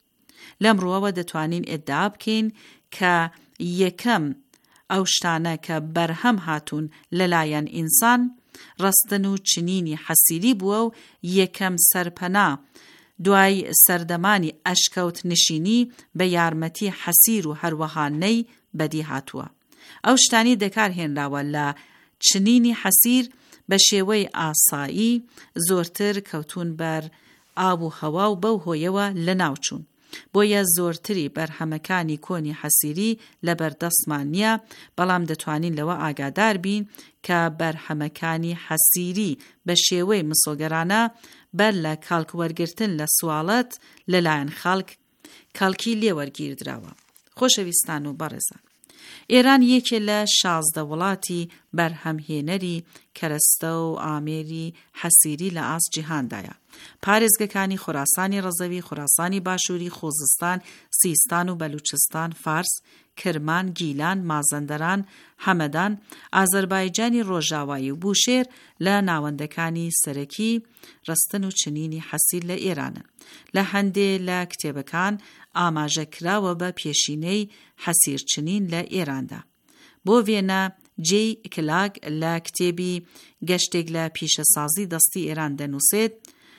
لەمڕۆوە دەتوانین ئێدعا بکەین کە یەکەم ئەو شتانە کە بەرهەم هاتوون لەلایەن ئینسان ڕەستن و چنینی حەسیری بووە و یەکەم سەرپەنا دوای سەردەمانی ئەشکەوت نشینی بە یارمەتی حەسیر و هەروەها نەی بەدی هاتووە. ئەو شتانی دەکارهێنراوە لە چنینی حەسیر بە شێوەی ئاسایی زۆرتر کەوتون بەر ئاب و هەوا و بەو هۆیەوە لە ناوچوون. بۆیە زۆرتری بەرهەمەکانی کۆنی حەسیری لە بەردەستمان نییە، بەڵام دەتوانین لەوە ئاگادار بین کە بەرهەمەکانی حەسیری بە شێوەی مسۆگەرانە بەر لە کاڵکوەرگرتن لە سوالەت لەلایەن خەڵک کاڵکی لێوەرگیردراوە. خۆشەویستان و بەڕێزان، ئێران یەکێ لە شازدە وڵاتی بەرهەمهێنەری کەرەستە و ئامێری حەسیری لە ئاست جیهاندایە. پارێزگەکانی خوراسانی ڕەزەوی، خوراسانی باشووری، خۆزستان، سیستان و بەلوچستان، فارس، کرمان، گیلان، مازەندەران، هەمەدان، ئازەربایجانی ڕۆژاوایی و بوشێر لە ناوەندەکانی سەرەکی ڕەستن و چنینی حەسیر لە ئێرانن. لە هەندێ لە کتێبەکان ئاماژە کراوە بە پێشینەی حەسیر چنین لە ئێراندا. بۆ وێنە جێی کلاگ لە کتێبی گەشتێک لە پیشەسازی دەستی ئێران دەنووسێت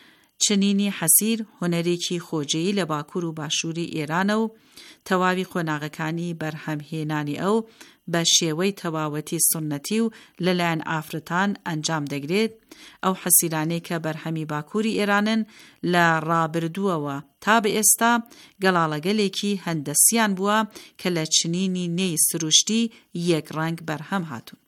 چنینی حەسیر هۆنەرێکی خۆجێیی لە باکوور و باشووری ئێرانە و تەواوی قۆناغەکانی بەرهەمهێنانی ئەو بە شێوەی تەواوەتی سنەتی و لەلایەن ئافرەتان ئەنجام دەگرێت. ئەو حەسیرانەی کە بەرهەمی باکووری ئێرانن لە ڕابردووەوە تا بە ئێستا گەڵاڵەگەلێکی هەندەسیان بووە کە لە چنینی نێی سروشتی یەک ڕەنگ بەرهەم هاتوون.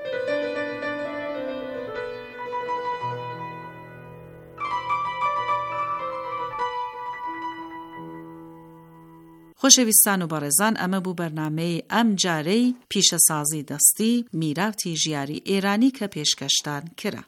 خۆشەویستان و بەڕێزان، ئەمە بوو بەرنامەی ئەم جارەی پیشەسازی دەستی میراتی ژیاری ئێرانی کە پێشکەشتان کرا.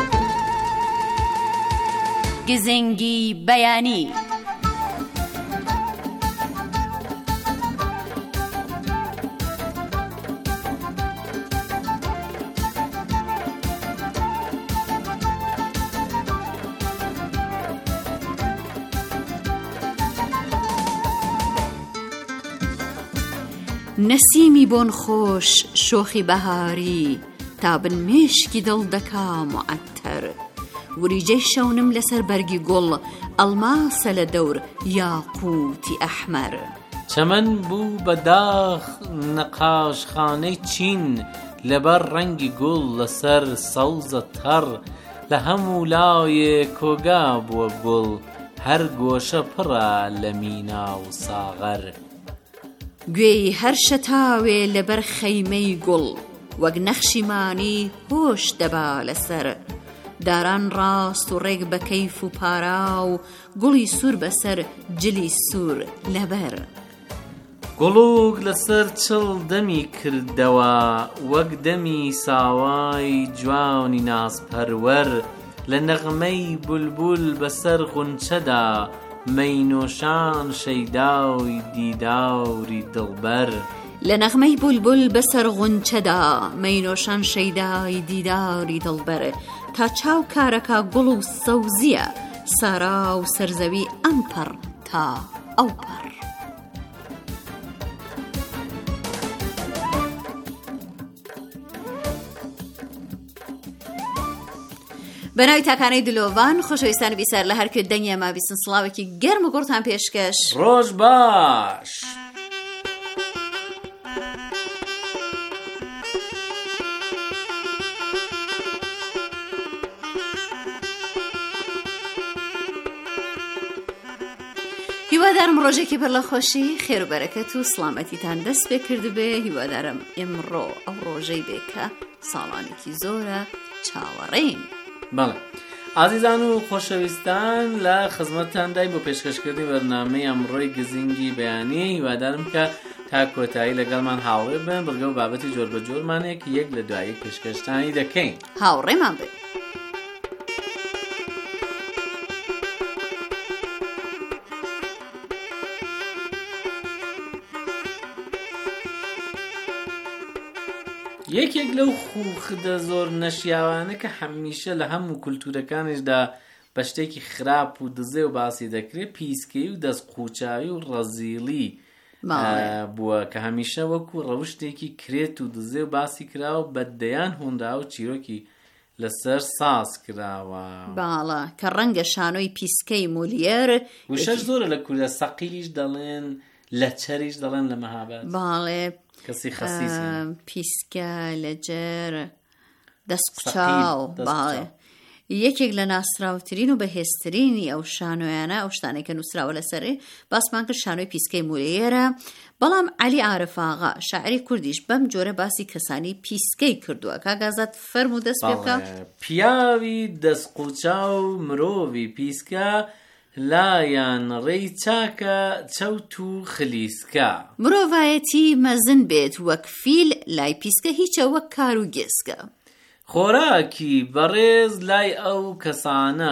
گزنگی بەیانی نەسیمی بۆن خۆش شۆخی بەهاری تا بنمێشکی دڵ دەکا معەتەر وریجەی شەونم لەسەر بەرگی گوڵ ئەڵماسە لە دەور یاقوتی ئەحمەر چەمەن بوو بە داخ نەقاشخانەی چین لەبەر ڕەنگی گوڵ لەسەر سەوزە تەڕ لە هەموو لایێ کۆگا بووە گوڵ هەر گۆشە پڕە لە مینا و ساغەر گوێی هەر شەتاوێ لەبەر خەیمەی گوڵ وەک نەخشیمانی هۆش دەبا لەسەر داران ڕاست و ڕێک بە کەیف و پارا و گوڵی سوور بەسەر جلی سوور لەبەر گوڵوک لەسەر چڵ دەمی کردەوە وەک دەمی ساوای جوانی ناسپەروەر لە نەغمەی بولبول بەسەر غونچەدا مەینۆشان شەیداوی دیداوری دڵبەر لە نەغمەی بولبول بەسەر غونچەدا مەینۆشان شەیدای دیداری دڵبەر تا چاو کارەکە گوڵ و سەوزیە سارا و سەرزەوی ئەم پەڕ تا ئەو پەڕ بەناوی تاکانەی دلۆڤان خۆشەویستان بیسەر لە هەر کوێ دەنگی ئەمە بیستن سڵاوێکی گەرم و گوڕتان پێشکەش ڕۆژ باش هیوادارم ڕۆژێکی پڕ لە خۆشی خێر و بەرەکەت و سڵامەتیتان دەست پێ کردبێ هیوادارم ئێمڕۆ ئەو ڕۆژەی بێ کە ساڵانێکی زۆرە چاوەڕێین بەڵێ ئازیزان و خۆشەویستان لە خزمەتتاندای بۆ پێشکەشکردنی بەرنامەی ئەمڕۆی گزینگی بەیانی هیوادارم کە تا کۆتایی لەگەڵمان هاوڕێ بن بڕگە و بابەتی جۆر بە جۆرمانێک یەک لە دوایی پێشکەشتانی دەکەین هاوڕێمان بێ یەکێک لەو خوخدە زۆر نەشیاوانە کە هەمیشە لە هەموو کولتورەکانیشدا بە شتێکی خراپ و دزێ و باسی دەکرێت پیسکەی و دەستقوچاوی و ڕەزیڵی بووە کە هەمیشە وەکو ڕەوشتێکی کرێت و دزێ و باسی کراوە بەدەیان هوندا و چیرۆکی لەسەر ساز کراوە باڵە کە ڕەنگە شانۆی پیسکەی مۆلیێر وشەش زۆرە لە کوردە سەقیلیش دەڵێن لە چەریش دەڵێن لە مەهابەت باڵێ کەسی خەسیسی پیسکە لەجێر دەستقوچاو باڵێ یەکێک لە ناسراوترین و بەهێزترینی ئەو شانۆیانە ئەو شتانێک کە نووسراوە لەسەرێ باسمان کرد شانۆی پیسکەی مولێرە بەڵام عەلی عارفاغا شاعری کوردیش بەم جۆرە باسی کەسانی پیسکەی کردووە کاگازات فەرموو دەست پێ بکە پیاوی دەستقوچاو مرۆڤی پیسکە لایەن ڕێی چاکە چەوت و خلیسکە مرۆڤایەتی مەزن بێت وەک فیل لای پیسکە هیچە وەک کار و گێسکە خۆراکی بەڕێز لای ئەو کەسانە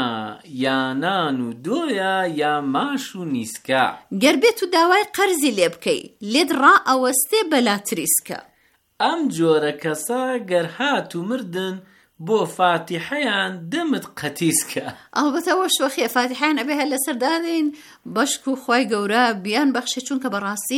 یانان و دۆیە یا ماش و نیسکە گەر بێت و داوای قەرزی لێ بکەی لێت ڕائەوەستێ بەلا تریسکە ئەم جۆرە کەسە گەر هات و مردن بۆ فاتیحەیان دەمت قەتیسکە ئەڵبەتەوە شوەخێ فاتیحەیان ئەبێ هەر لەسەر دادەین بەشک و خوای گەورە بیان بەخشێ چونکە بەڕاستی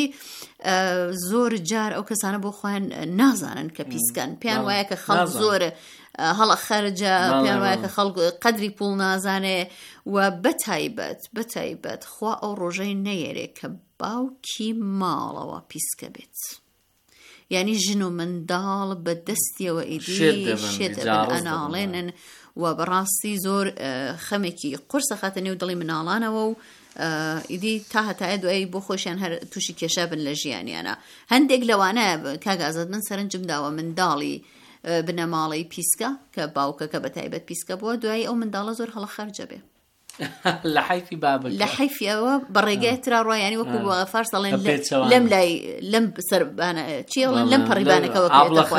زۆر جار ئەو کەسانە بۆ خۆیان نازانن کە پیسکەن پێیان وایە کە خەڵک زۆرە هەڵە خەرجە پێیان وایە کە خەڵک قەدری پوڵ نازانێ و بەتایبەت بەتایبەت خوا ئەو ڕۆژەی نەیەرێ کە باوکی ماڵەوە پیسکە بێت یعنی ژن و منداڵ بە دەستیەوە ئیدی شێتەبن ئەناڵێنن و بەڕاستی زۆر خەمێکی قورسە خاتە نێو دڵی مناڵانەوە و ئیدی تا هەتایە دوایی بۆ خۆشیان هەر تووشی کێشە بن لە ژیانیانە هەندێک لەوانە کاگازات من سەرنجم داوە منداڵی بنەماڵی پیسکە کە باوکەکە بەتایبەت پیسکە بووە دوایی ئەو منداڵە زۆر هەڵە خەرجە بێ لە حیفی بابل لە حیفی ئەوە بەڕێگای ترا ڕۆیانی وەکو بۆ فارس دەڵێن لەم لای لەم سەربانە چیڵن لەم پەڕیبانەکەەوە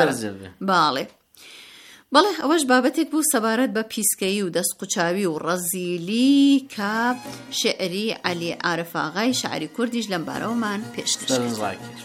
باڵێ بەڵێ ئەوەش بابەتێک بوو سەبارەت بە پیسکەی و دەستقوچاوی و ڕەزیلی کە شێعری عەلی عارفاغای شاعری کوردیش لەم بارەوەمان پێشکەش کرد.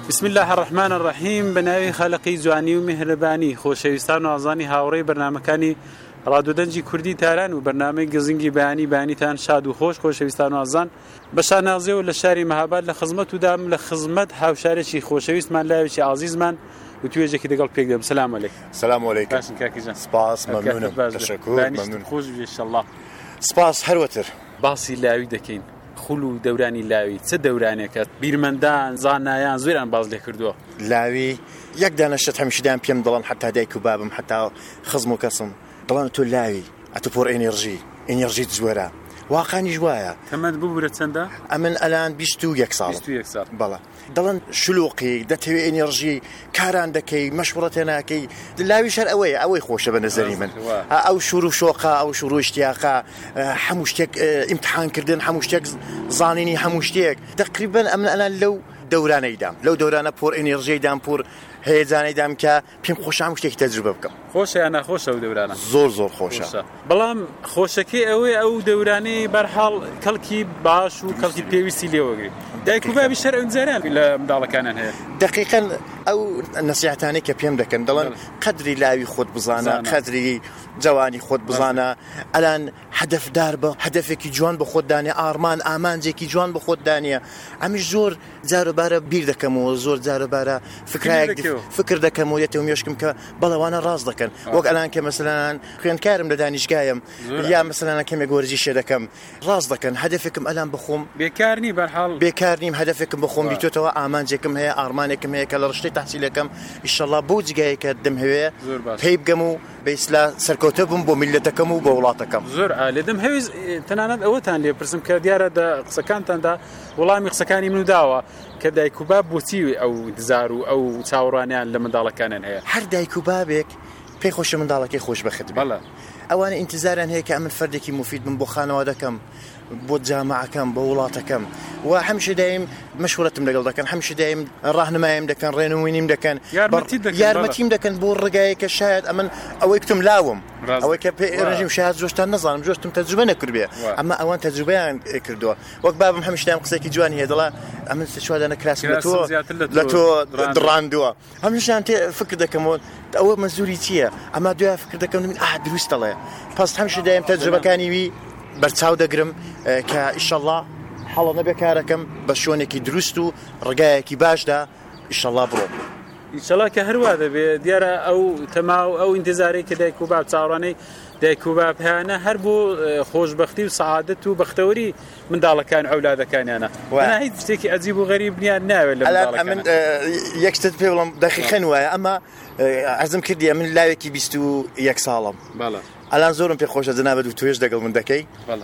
بسم الله الرحمن الرحیم بەناوی خالقی جوانی و میهرەبانی خۆشەویستان و ئازانی هاوڕێی بەرنامەکانی ڕادیۆدەنجی کوردی تاران و بەرنامەی گزنگی بەیانی بەیانیتان شاد و خۆش خۆشەویستان و ئازان بە شانازیەوە لە شاری مەهاباد لە خزمەت ودام لە خزمەت هاوشارێکی خۆشەویستمان لایەکی عازیزمان و توێژێکی دەگەڵ پێک دەم. سلام عەلەیکم. سلام عەلەیکم. باشن کاکیجان. سپاس مەمنونم. تەشەکر مەمنون. خۆش بێ ئینشەڵڵا. سپاس هەروەتر. باسی لاوی دەکەین. خول و دەورانی لاوی چه دەورانێکە بیرمەندان زانایان زۆران باز لێ کردووە. لاوی یەک دانەشت هەمیشەدان پێم دەڵێن حتا دایک و بابم حتا خزم و کەسم دەڵێن تۆ لاوی ئەتۆ پۆر ئێنێرژی ئێنێرژیت زۆرە واقعانیش وایە. تەمەند ببوورە چەندە؟ ئەمن ئەلان بیست و یەک ساڵم. بیست و یەک ساڵ. بەڵێ دەڵێن شلوقی دەتەوێت ئێنێرژی کاران دەکەی مەشوڕە تێناکەی لاوی شەر ئەوەیە ئەوەی خۆشە بە نەزەری من ئەو شور و شۆقا ئەو شور و اشتیاقا هەموو شتێک ئیمتحانکردن هەموو شتێک زانینی هەموو شتێک تقریبا ئەمن ئەلان لەو دەورانەیدام لەو دەورانە پۆر ئێنێرژیدام پۆر هەیەجانەیدام کە پێم خۆشە هەموو شتێکی تەجروبە بکەم. خۆشە یان ناخۆشە ئەو دەورانە؟ زۆر زۆر خۆشە. بەڵام خۆشەکەی ئەوەی ئەو دەورانەی بەرحاڵ کەڵکی باش و کەڵکی پێویستی لێوەگری دایک و بابی شەر ئەوجاران لە منداڵەکانان هەیە. دقیقاً ئەو نەسیحەتانەی کە پێم دەکەن دەڵێن قەدری لاوی خۆت بزانە قەدری جوانی خۆت بزانە ئەلان هەدەفدار بە هەدەفێکی جوان بە خۆت دانێ ئارمان ئامانجێکی جوان بە خۆت دانیە. ئەمیش زۆر جارەبارە بیر دەکەمەوە زۆر جارەبارە فکرایەک فکر دەکەم و یەتەوە مێشکم کە بەڵەوانە ڕاست دەکەن وەک ئەلان کە مەسەلەن خوێندکارم لە دانیشگایم یا مەسەلەن کەمێک وەرزی شێ دەکەم ڕاست دەکەن هەدەفێکم ئەلان بخۆم بێکار نی بەرحاڵ بێکار نیم هەدەفێکم بخۆم بیتۆتەوە ئامانجێکم هەیە ئارمانێکم هەیە کە لە ڕشتەی تەحسیلەکەم ئینشەڵڵا بۆ جگایەکە دەمهەوێ پێی بگەم و بەئیسلا سەرکەوتە بم بۆ میلەتەکەم و بە وڵاتەکەم. زۆر عالی دەم هەویست تەنانەت ئەوەتان لێ پرسم کە دیارە قسەکانتاندا وەڵامی قسەکانی من داوە کە دایک و باب بۆچی ئەو انتزار و ئەو چاوەڕوانیان لە منداڵەکانیان هەیە. هەر دایک و بابێک پێی خۆشە منداڵەکەی خۆشبەخت بێت. ئەوانە ئینتزاریان هەیە کە ئەمن فەردێکی مفید بم بۆ خانەوادەکەم بۆ جامعەکەم بۆ وڵاتەکەم و هەمیشە دایم مەشورەتم لەگەڵ دەکەن هەمیشە دایم ڕاهنمایم دەکەن ڕێنموینیم دەکەن یارمەتیم دەکەن بۆ ڕێگایە کە شاید ئەمن ئەوەی کتم لاوم ئەوەی کە ڕژیم شاید زۆشتان نەزانم زۆشتم تەجروبە نەکردبێ ئەمە ئەوان تەجروبەیان کردووە وەک بابم هەمیشە دایم قسێکی جوانی هەیە دەڵا ئەمن چوادانە کراس لە تۆ لە تۆ دڕاندووە هەمیشیان تێ فکر دەکەمەوە ئەوە مەزوری چییە ئەمە دوای فکر دەکەم من ئا دروست دەڵێ پس هەمیشە دایم تەجروبەکانی وی بەرچاو دەگرم کە ئینشەڵڵا حەڵە نەبێ کارەکەم بە شوێنێکی دروست و ڕێگایەکی باشدا ئینشەڵڵا بڕۆ ئینشەڵڵا کە هەروە دەبێت دیارە ئەو تەماو ئەو ئینتزارەی کە دایک و باب چاوەڕوانەی دایک و باب هەیەە هەر بۆ خۆشبەختی و سەعادەت و بەختەوەری منداڵەکان ئەولادەکانیانە هیچ شتێکی عەجیب و غەریب نیان ناوێت لە منداڵەکان. یەک شتت پێ بڵێم دەقیقەن وایە ئەمە عەزم کردیە من لاوێکی بیست و یەک ساڵم ئەلان زۆرم پێ خۆشە جەنابەت و توێش دەگەڵ من دەکەی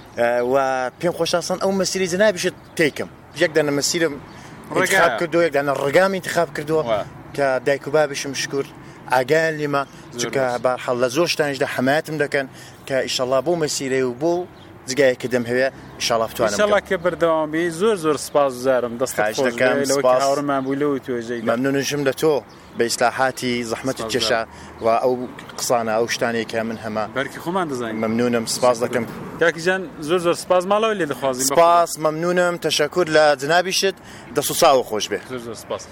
و پێم خۆشاسان ئەو مەسیری جەنابیشت تێکم یەک دانە مەسیرم انتخاب کردو یەک دانە ڕێگامی انتخاب کردووە کە دایک و بابیشم شکر ئاگایان لێمە چونکە بەرحەڵ لە زۆر شتانیشدا حەمایەتم دەکەن کە ئینشەڵڵا بۆ مەسیرەی و بۆ جگایەکە دەم هەوێ ئینشەڵڵا بتوانم ئینشەڵڵا کە بەردەوامی زۆر زۆر سپاسگوزارم دەستت خۆش بێ لەوەی کە هاوڕێمان بووی لەوەی توێژەی مەمنونشم لە تۆ بە ئیسلاحاتی زەحمەتت کێشا و ئەو قسانە ئەو شتانەی کە من هەمە بەرکی خۆمان دەزانین. مەمنونم سپاس دەکەم کاکیجان زۆر زۆر سپاس ماڵەوە لێ دەخوازیین. سپاس مەمنونم تەشەکر لە جنابیشت دەست و ساو خۆش بێ. زۆر زۆر سپاس.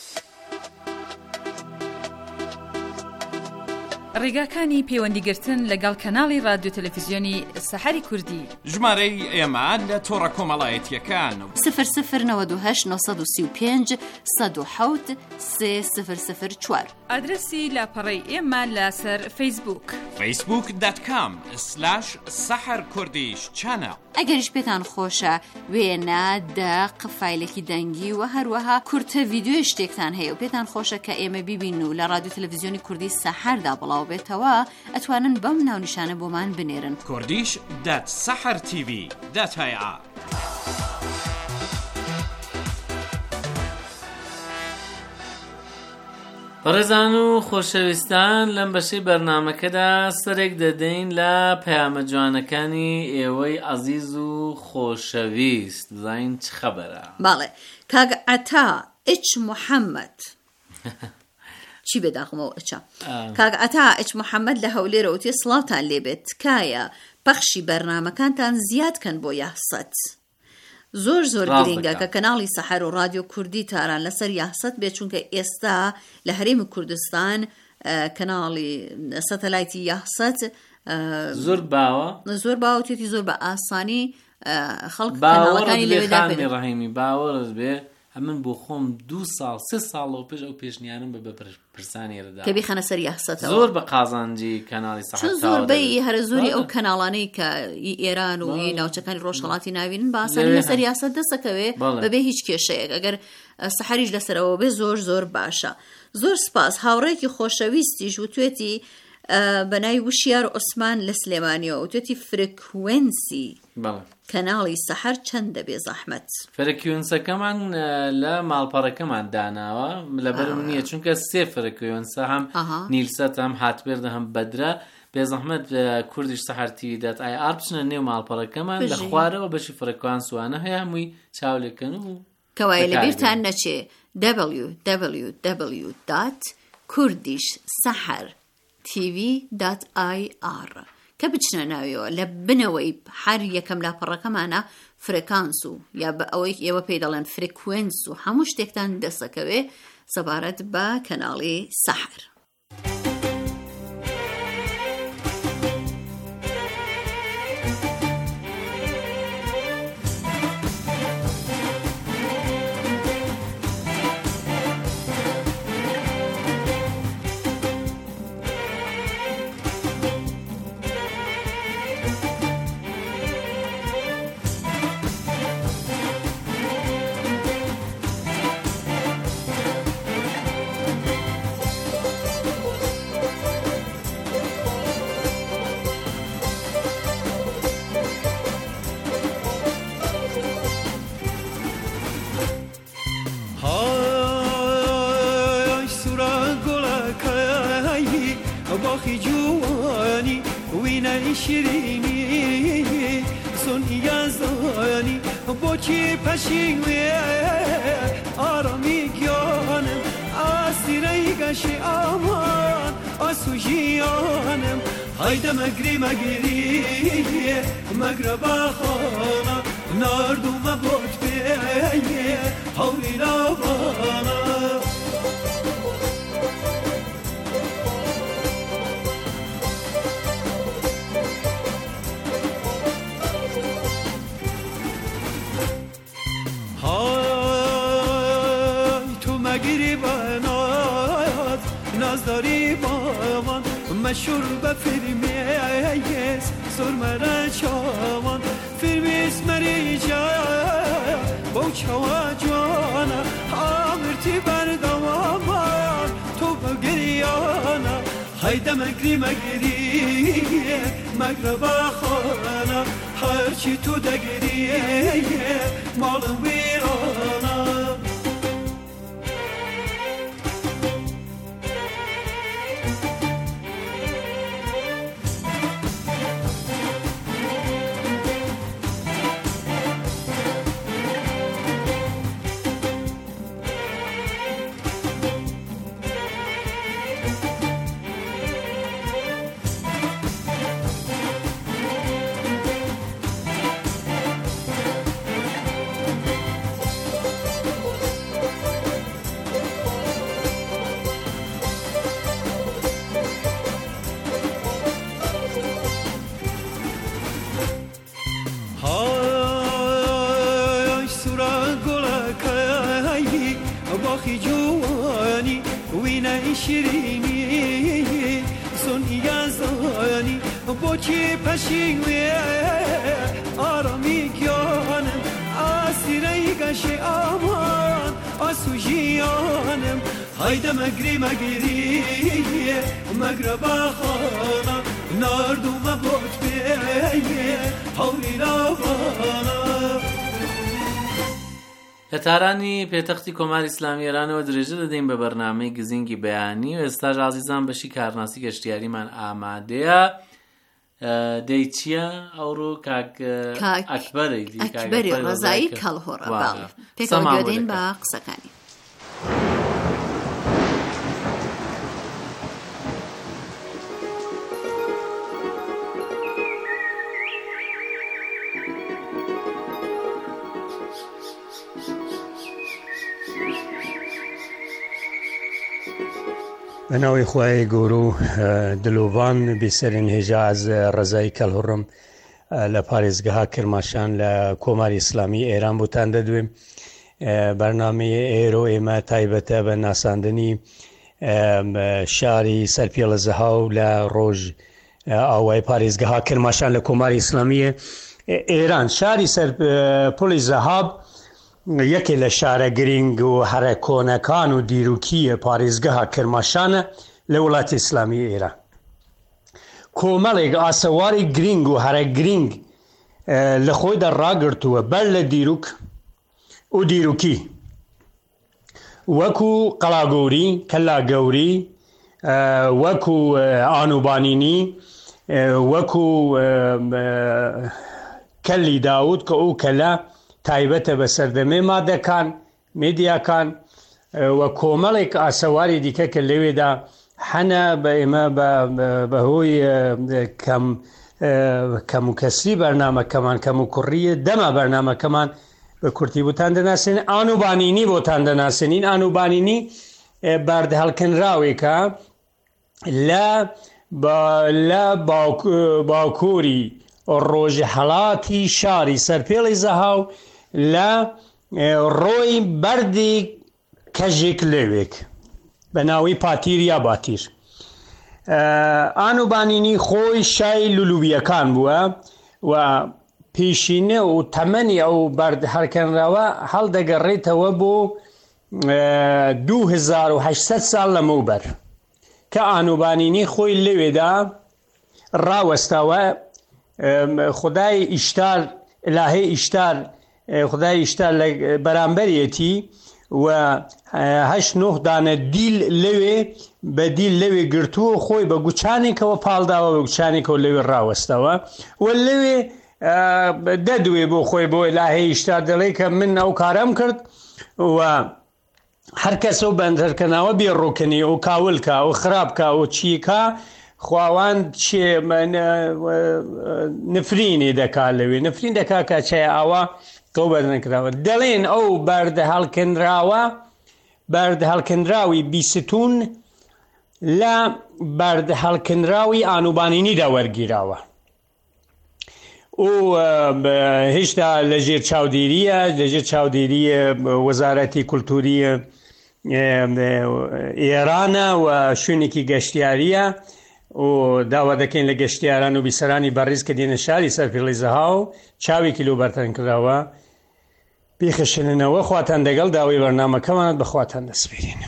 ڕێگاکانی پەیوەندیگرتن لەگەڵ کەناڵی رادیۆ تەلەڤیزیۆنی سەحەری کوردی ژمارەی ئێمە لە تۆڕە کۆمەڵایەتیەکان سفر سفر نەوەد و هەشت نۆ سەد و سی و پێنج سەد و حەوت سێ سفر سفر چوار ئادرسی لاپەڕەی ئێمە لەسەر فەیسبووک فەیسبووک دات کام سلاش سەحەر کوردیش چانەڵ. ئەگەریش پێتان خۆشە وێنە دەق فایلێکی دەنگی و هەروەها کورتە ڤیدیۆی شتێکتان هەیە و پێتان خۆشە کە ئێمە بیبین و لە رادیۆ تەلەڤیزیۆنی کوردی سەحەردا بڵاو بێتەوە ئەتوانن بەم ناونیشانە بۆمان بنێرن کوردیش دات سەحەر تیڤی دات هەیە. ڕێزان و خۆشەویستان لەم بەشەی بەرنامەکەدا سەرێک دەدەین لە پەیامە جوانەکانی ئێوەی عەزیز و خۆشەویست بزانین چ خەبەرە. باڵێ کاک عەتا ئیچ محەممەد چی بێداخمەوە ئەچە کاک عەتا ئیچ محەممەد لە هەولێرە وتی سڵاوتان لێبێت تکایە پەخشی بەرنامەکانتان زیادکەن بۆ یاسەت زۆر زۆر گرنگە کە کەناڵی سەحەر و رادیۆ کوردی تاران لەسەر یاسەت بێت، چونکە ئێستا لە هەرێمی کوردستان کەناڵی سەتەلایتی یاسەت زۆر باوە زۆر باوەتێتی زۆر بە ئاسانی خەڵک کەناڵەکانی لەوێدا ڕەحیمی باوەڕت بێ ئەمن بۆ خۆم دوو ساڵ سێ ساڵەوە پێش ئەو پێشنیارم بە پرسانێرەدا کە بیخەنە سەر یاسەتەوە زۆر بە قازانجی کەناڵی سەحەر زۆربەی هەرە زۆری ئەو کەناڵانەی کە ئێران و ناوچەکانی ڕۆژهەڵاتی ناوینن بە ئاسانی لەسەر یاسەت دەسەکەوێ بەبێ هیچ کێشەیەک. ئەگەر سەحەریش لەسەرەوە بێ زۆر زۆر باشە. زۆر سپاس. هاوڕێکی خۆشەویستیش وتوێتی بەناوی وشیار عوسمان لە سلێمانیەوە وتوێتی فرکوێنسی کەناڵی سەحەر چەند دەبێ زەحمەت؟ فرکوێنسەکەمان لە ماڵپەڕەکەمان داناوە لەبەرم نییە، چونکە سێ فرکوێنسە هەم نیلسەت هەم هاتبێردە هەم بەدرە بێ زەحمەت کوردیش سەحەر تیوی دات ئای ئار بچنە نێو ماڵپەڕەکەمان لە خوارەوە بەشی فرکوانسوانە هەیە هەمووی چاولێکن و کەوای لەبیرتان نەچێ دبلیو دبلیو دبلیو دات کوردیش سەحەر تیوی دات ئای ئار کە بچنە ناویەوە لە بنەوەی هەر یەکەم لاپەڕەکەمانە فرکانس و یا بە ئەوەی ئێوە پێی دەڵێن فرکوێنس و هەموو شتێکتان دەسەکەوێ سەبارەت بە کەناڵی سەحەر. باخی جوانی وینای شیرینی سونی یزدانی با چی پشیوی آرامی گیانم اسیری گشی آمان آسو جیانم هایده مگری مگری مگربا خانا ناردو مبود بیه هولی لابانا نازداری با من مشهور به فیلمیه سرمره چاوان فیلمیس مری جا با چوا جوانا آمرتی بردوامان تو بگریانا هایده مگری مگری مگربا خوانا هرچی تو دگریه مال ویرانا باخی جوانی وینای شیرینی سونی یزدانی با چی پشیوی آرامی گیانم اسیری گشی آمان آسو جیانم هایده مگری مگری مگربا خانا ناردو مبود بیه هولی لابانا. لە تارانی پێتەختی کۆماری ئیسلامی ئێرانەوە درێژە دەدەین بە بەرنامەی گزینگی بەیانی و ئێستاش عەزیزان بەشی کارناسی گەشتیاریمان ئامادەیە. دەی چییە ئەوڕۆ کاک ئەکبەری ئەکبەری ڕەزایی کەڵهۆڕە باڵێ پێکەوە گوێدەین بە قسەکانی. بەناوی خوای گەورە و دلۆڤان بیسەرین هێژە ئاز ڕەزای کەلهوڕم لە پارێزگەها کرماشان لە کۆماری ئیسلامی ئێران بۆتان دەدوێم. بەرنامەیە ئێرۆ ئێمە تایبەتە بە ناساندنی شاری سەرپێڵە زەهاو لە ڕۆژ ئاوای پارێزگەها کرماشان لە کۆماری ئیسلامی ئێران. شاری سەرپۆلی زەهاب یەکێ لە شارە گرنگ و هەرە کۆنەکان و دیروکیە پارێزگەها کرماشانە لە وڵاتی ئیسلامی ئێران. کۆمەڵێک ئاسەواری گرنگ و هەرە گرنگ لە خۆیدا ڕاگرتووە بەر لە دیروک و دیروکی، وەکو قەڵاگەوری، کەلاگەوری، وەکو ئانوبانینی، وەکو کەلی داود کە ئەو کەلە تایبەتە بە سەردەمێ مادەکان مێدیاکان و کۆمەڵێک ئاسەواری دیکە کە لەوێدا حەنە بە ئێمە بەهۆی کەم و کەسی بەرنامەکەمان کەم و کوڕیە دەما بەرنامەکەمان بە کورتی بۆتان دەناسێن. ئانوبانینی بۆتان دەناسێنین. ئانوبانینی بەردەهەڵکردراوێکە لە باکووری ڕۆژهەڵاتی شاری سەرپێڵی زەهاو لە ڕۆی بەردی کەژێک لەوێک بە ناوی پاتیر یا باتیر. ئانوبانینی خۆی شای لولوبیەکان بووە و پێشینە و تەمەنی ئەو بەردەهەڵکردراوە هەڵدەگەڕێتەوە بۆ دوو هەزار و هەشت ساڵ لەمەوبەر کە ئانوبانینی خۆی لەوێدا ڕاوەستاوە. خدای ئیشتار ئیلاهی ئیشتار خدای ئیشتار لە بەرامبەرێتی و هەشت نۆ دانە دیل لەوێ بە دیل لەوێ گرتووە خۆی بە گوچانێکەوە پاڵداوە بە گوچانێکەوە لەوێ ڕاوەستەوە و لەوێ دەدوێ بۆ خۆی بۆ ئیلاهی ئیشتار دەڵێ کە من ئەو کارەم کرد و هەر کەس ئەو بەندەرکەناوە بێڕووکەنی ئەو کاولکە ئەو خراپکە ئەو چیکە خواوان نفرینی دەکات لەوێ نفرین دەکات کە چای ئاوا تۆ بەرنەکراوە. دەڵێن ئەو بەردەهەڵکردراوە بەردەهەڵکردراوی بیستون لە بەردەهەڵکردراوی ئانوبانینیدا وەرگیراوە و هێشتا لەژێر چاودێریە لەژێر چاودێریە وەزارەتی کولتوری ئێرانە و شوێنێکی گەشتیاریە و داوا دەکەین لە گەشتیاران و بیسەرانی بەڕێز کە دێنە شاری سەرپێڵی زەهاو چاوێکی لۆبەرتان کراوە پێخشێننەوە. خواتان دەگەڵ داوای بەرنامەکەمانت بەخواتان دەسپێرین.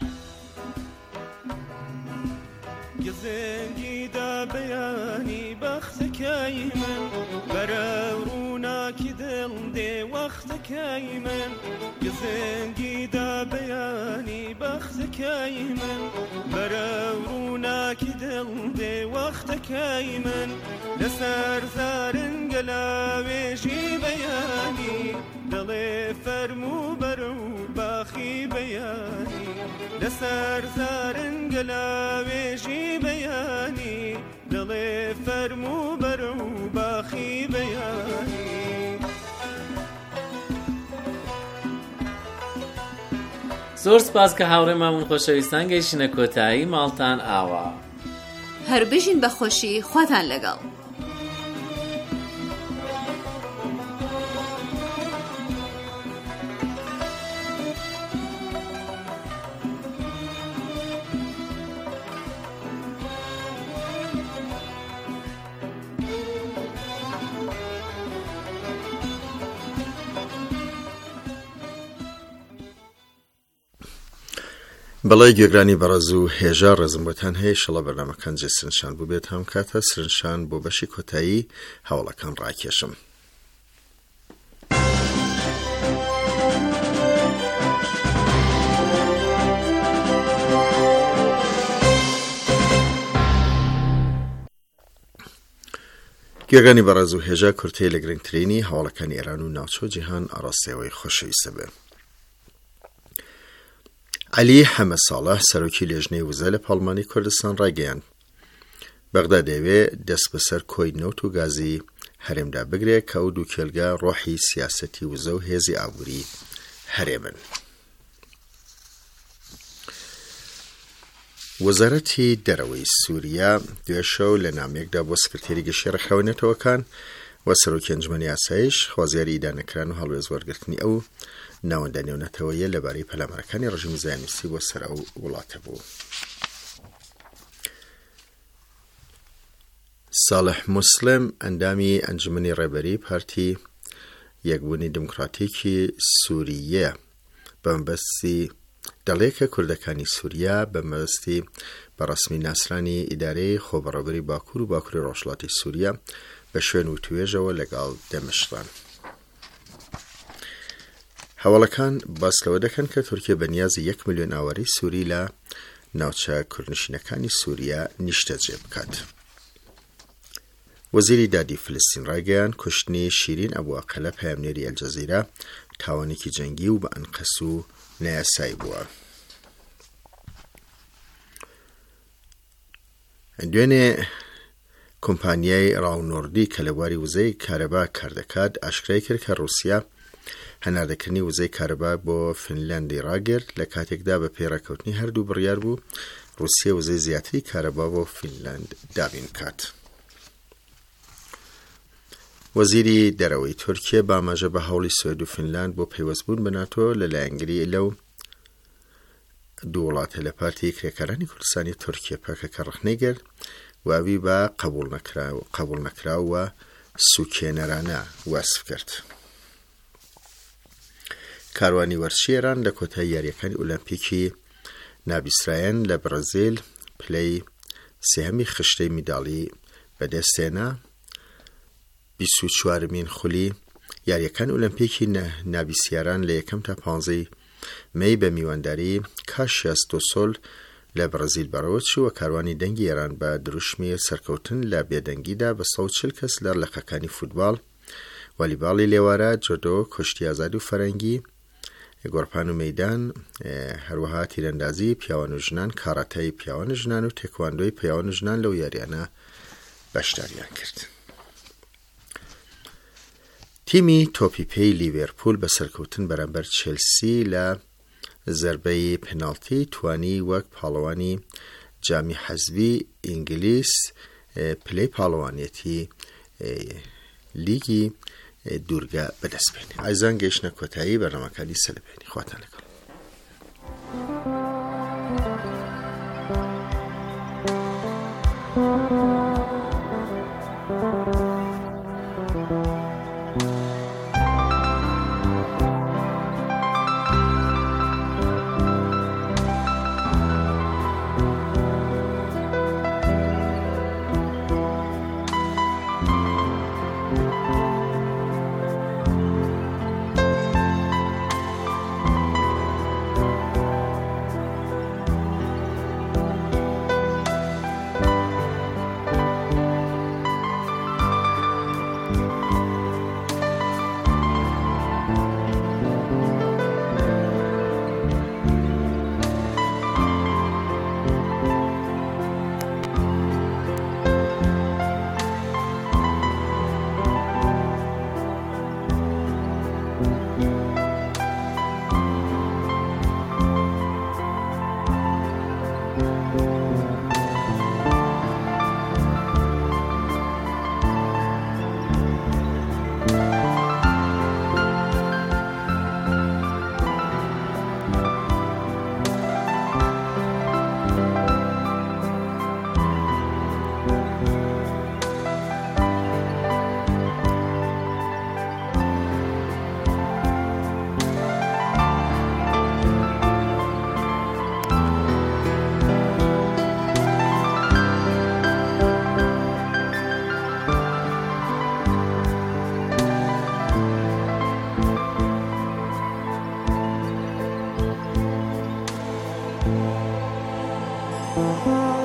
گزنگیدا بەیانی بەختەکەی من بەرە ڕووناکی دڵ دێ وەختەکەی من گزنگیدا بەیانی بەختەکەی من بەرە ڕووناکی دڵ دێ وەختەکەی من لەسەر زارنگە لاوێژی بەیانی دڵێ فەرموو بەرە و باخی بەیانی لەسەر زارنگە لاوێژی بەیانی دڵێ فەرموو بەرە و باخی بەیانی. زۆر سپاس کە هاوڕێمامون خۆشەویستان گەیشتنە کۆتایی ماڵتان ئاوا. هەر بژین بە خۆشی خواتان لەگەڵ. بەڵای گوێگرانی بەڕێز و هێژا ڕێزم بۆتان هەیە شەڵە بەرنامەکان جێ سرنشان بوو بێت هەم کاتە سرنشان بۆ بەشی کۆتایی هەوڵەکان ڕاکێشم. گوێگرانی بەڕێز و هێژا کورتەی لە گرنگترینی هەوڵەکانی ئێران و ناوچە جیهان ئاڕاستەوەی خۆشەویستە بێ. علی حەمە ساڵح سەرۆکی لێژنەی وزە لە پاڵمانی کوردستان ڕاگەیاند بەغدا دەوێ دەست بەسەر کۆی نەوت و گازی هەرێمدا بگرێ کە ئەو دوو کێلگە ڕۆحی سیاسەتی وزە و هێزی ئابووری هەرێمن. وەزارەتی دەرەوەی سووریا دوێشەو لە نامێکدا بۆ سکرتێری گەشتیارە خاوێنێتەوەکان و سەرۆکی ئەنجومەنی ئاسایش خوازیاری ئیدانەکران و هەڵوێز وەرگرتنی ئەو ناوەندە نێونەتەوەیە لەبارەی پەلامارەکانی ڕژیمی زایۆنیستی بۆ سەر ئەو وڵاتە بوو. ساڵح موسڵم ئەندامی ئەنجومەنی ڕێبەری پارتی یەکبوونی دموکراتیکی سووریە بەمبەستی دەڵێکە کوردەکانی سووریا بەمەبەستی بەڕەسمی ناسرانی ئیدارەی خۆبەڕێوەبەری باکوور و باکووری ڕۆژهەڵاتی سووریا بە شوێن و توێژەوە لەگەڵ دەمەشقان. هەواڵەکان باس لەوە دەکەن کە تورکیا بەنیازی یەک ملیۆن ئاواری سووری لە ناوچە کوردنشینەکانی سووریا نیشتەجێ بکات. وەزیری دادی فلستین ڕایگەیان کوشتنی شیرین ئەبو عەقەلە پەیامنێری ئەلجەزیرە تاوانێکی جەنگی و بە ئەنقەس و نایاسایی بووە. دوێنێ کۆمپانیای ڕاونۆردی کە لە بواری وزەی کارەبا کار دەکات ئاشکرای کرد کە رووسیا هەناردەکردنی وزەی کارەبا بۆ فینلاندی ڕاگرت لە کاتێکدا بە پێڕاکەوتنی هەردوو بڕیار بوو رووسیا وزەی زیاتری کارەبا بۆ فینلاند دابین کات. وەزیری دەرەوەی تورکیا باماژە بە هەوڵی سوێد و فینلاند بۆ پەیوەستبوون بە ناتۆ لەلایەنگری لەو دوو وڵاتە لە پارتی کرێکارانی کوردستانی تورکیا پاکەکە ڕخنەی گرت واوی بە قبول نەکراو و سوکێنەرانە وەسف کرد. کاروانی وەرزشی ئێران لە کۆتایی یاریەکانی ئۆلۆمپیکی نابیسرایەن لە برەزیل پلەی سێهەمی خشتەی میداڵی بەدەستێنا. بیست و چوارمین خولی یاریەکان ئۆلۆمپیکی نابیسیاران لە یەکەم تا پانزەی مەی بە میوانداری کاشیاس دو سۆل لە برەزیل بەڕەوە چوو و کاروانی دەنگی ئێران بە دروشمی سەرکەوتن لە بێدەنگیدا بە سەد و چل کەس لە لەقەکانی فوتباڵ، والیباڵی لێوارە، جودۆ، کۆشتی ئازادی و فەرەنگی، گۆڕپان و مەیدان، هەروەها تیرەندازی پیاوان و ژنان، کاراتایی پیاوان و ژنان و تێکواندۆی پیاوان و ژنان لەو یاریانە بەشداریان کرد. تیمی تۆپی پێی لیڤێرپول بە سەرکەوتن بەرامبەر چێلسی لە زەربەی پێناڵتی توانی وەک پاڵەوانی جامی حەزبی ئینگلیس پلەی پاڵەوانێتی لیگی دوورگە بەدەستبێنێ. ئایزان گەیشتە کۆتایی بەرنامەکانی سەلبێنی. خواتان لەگەڵ. Thank you.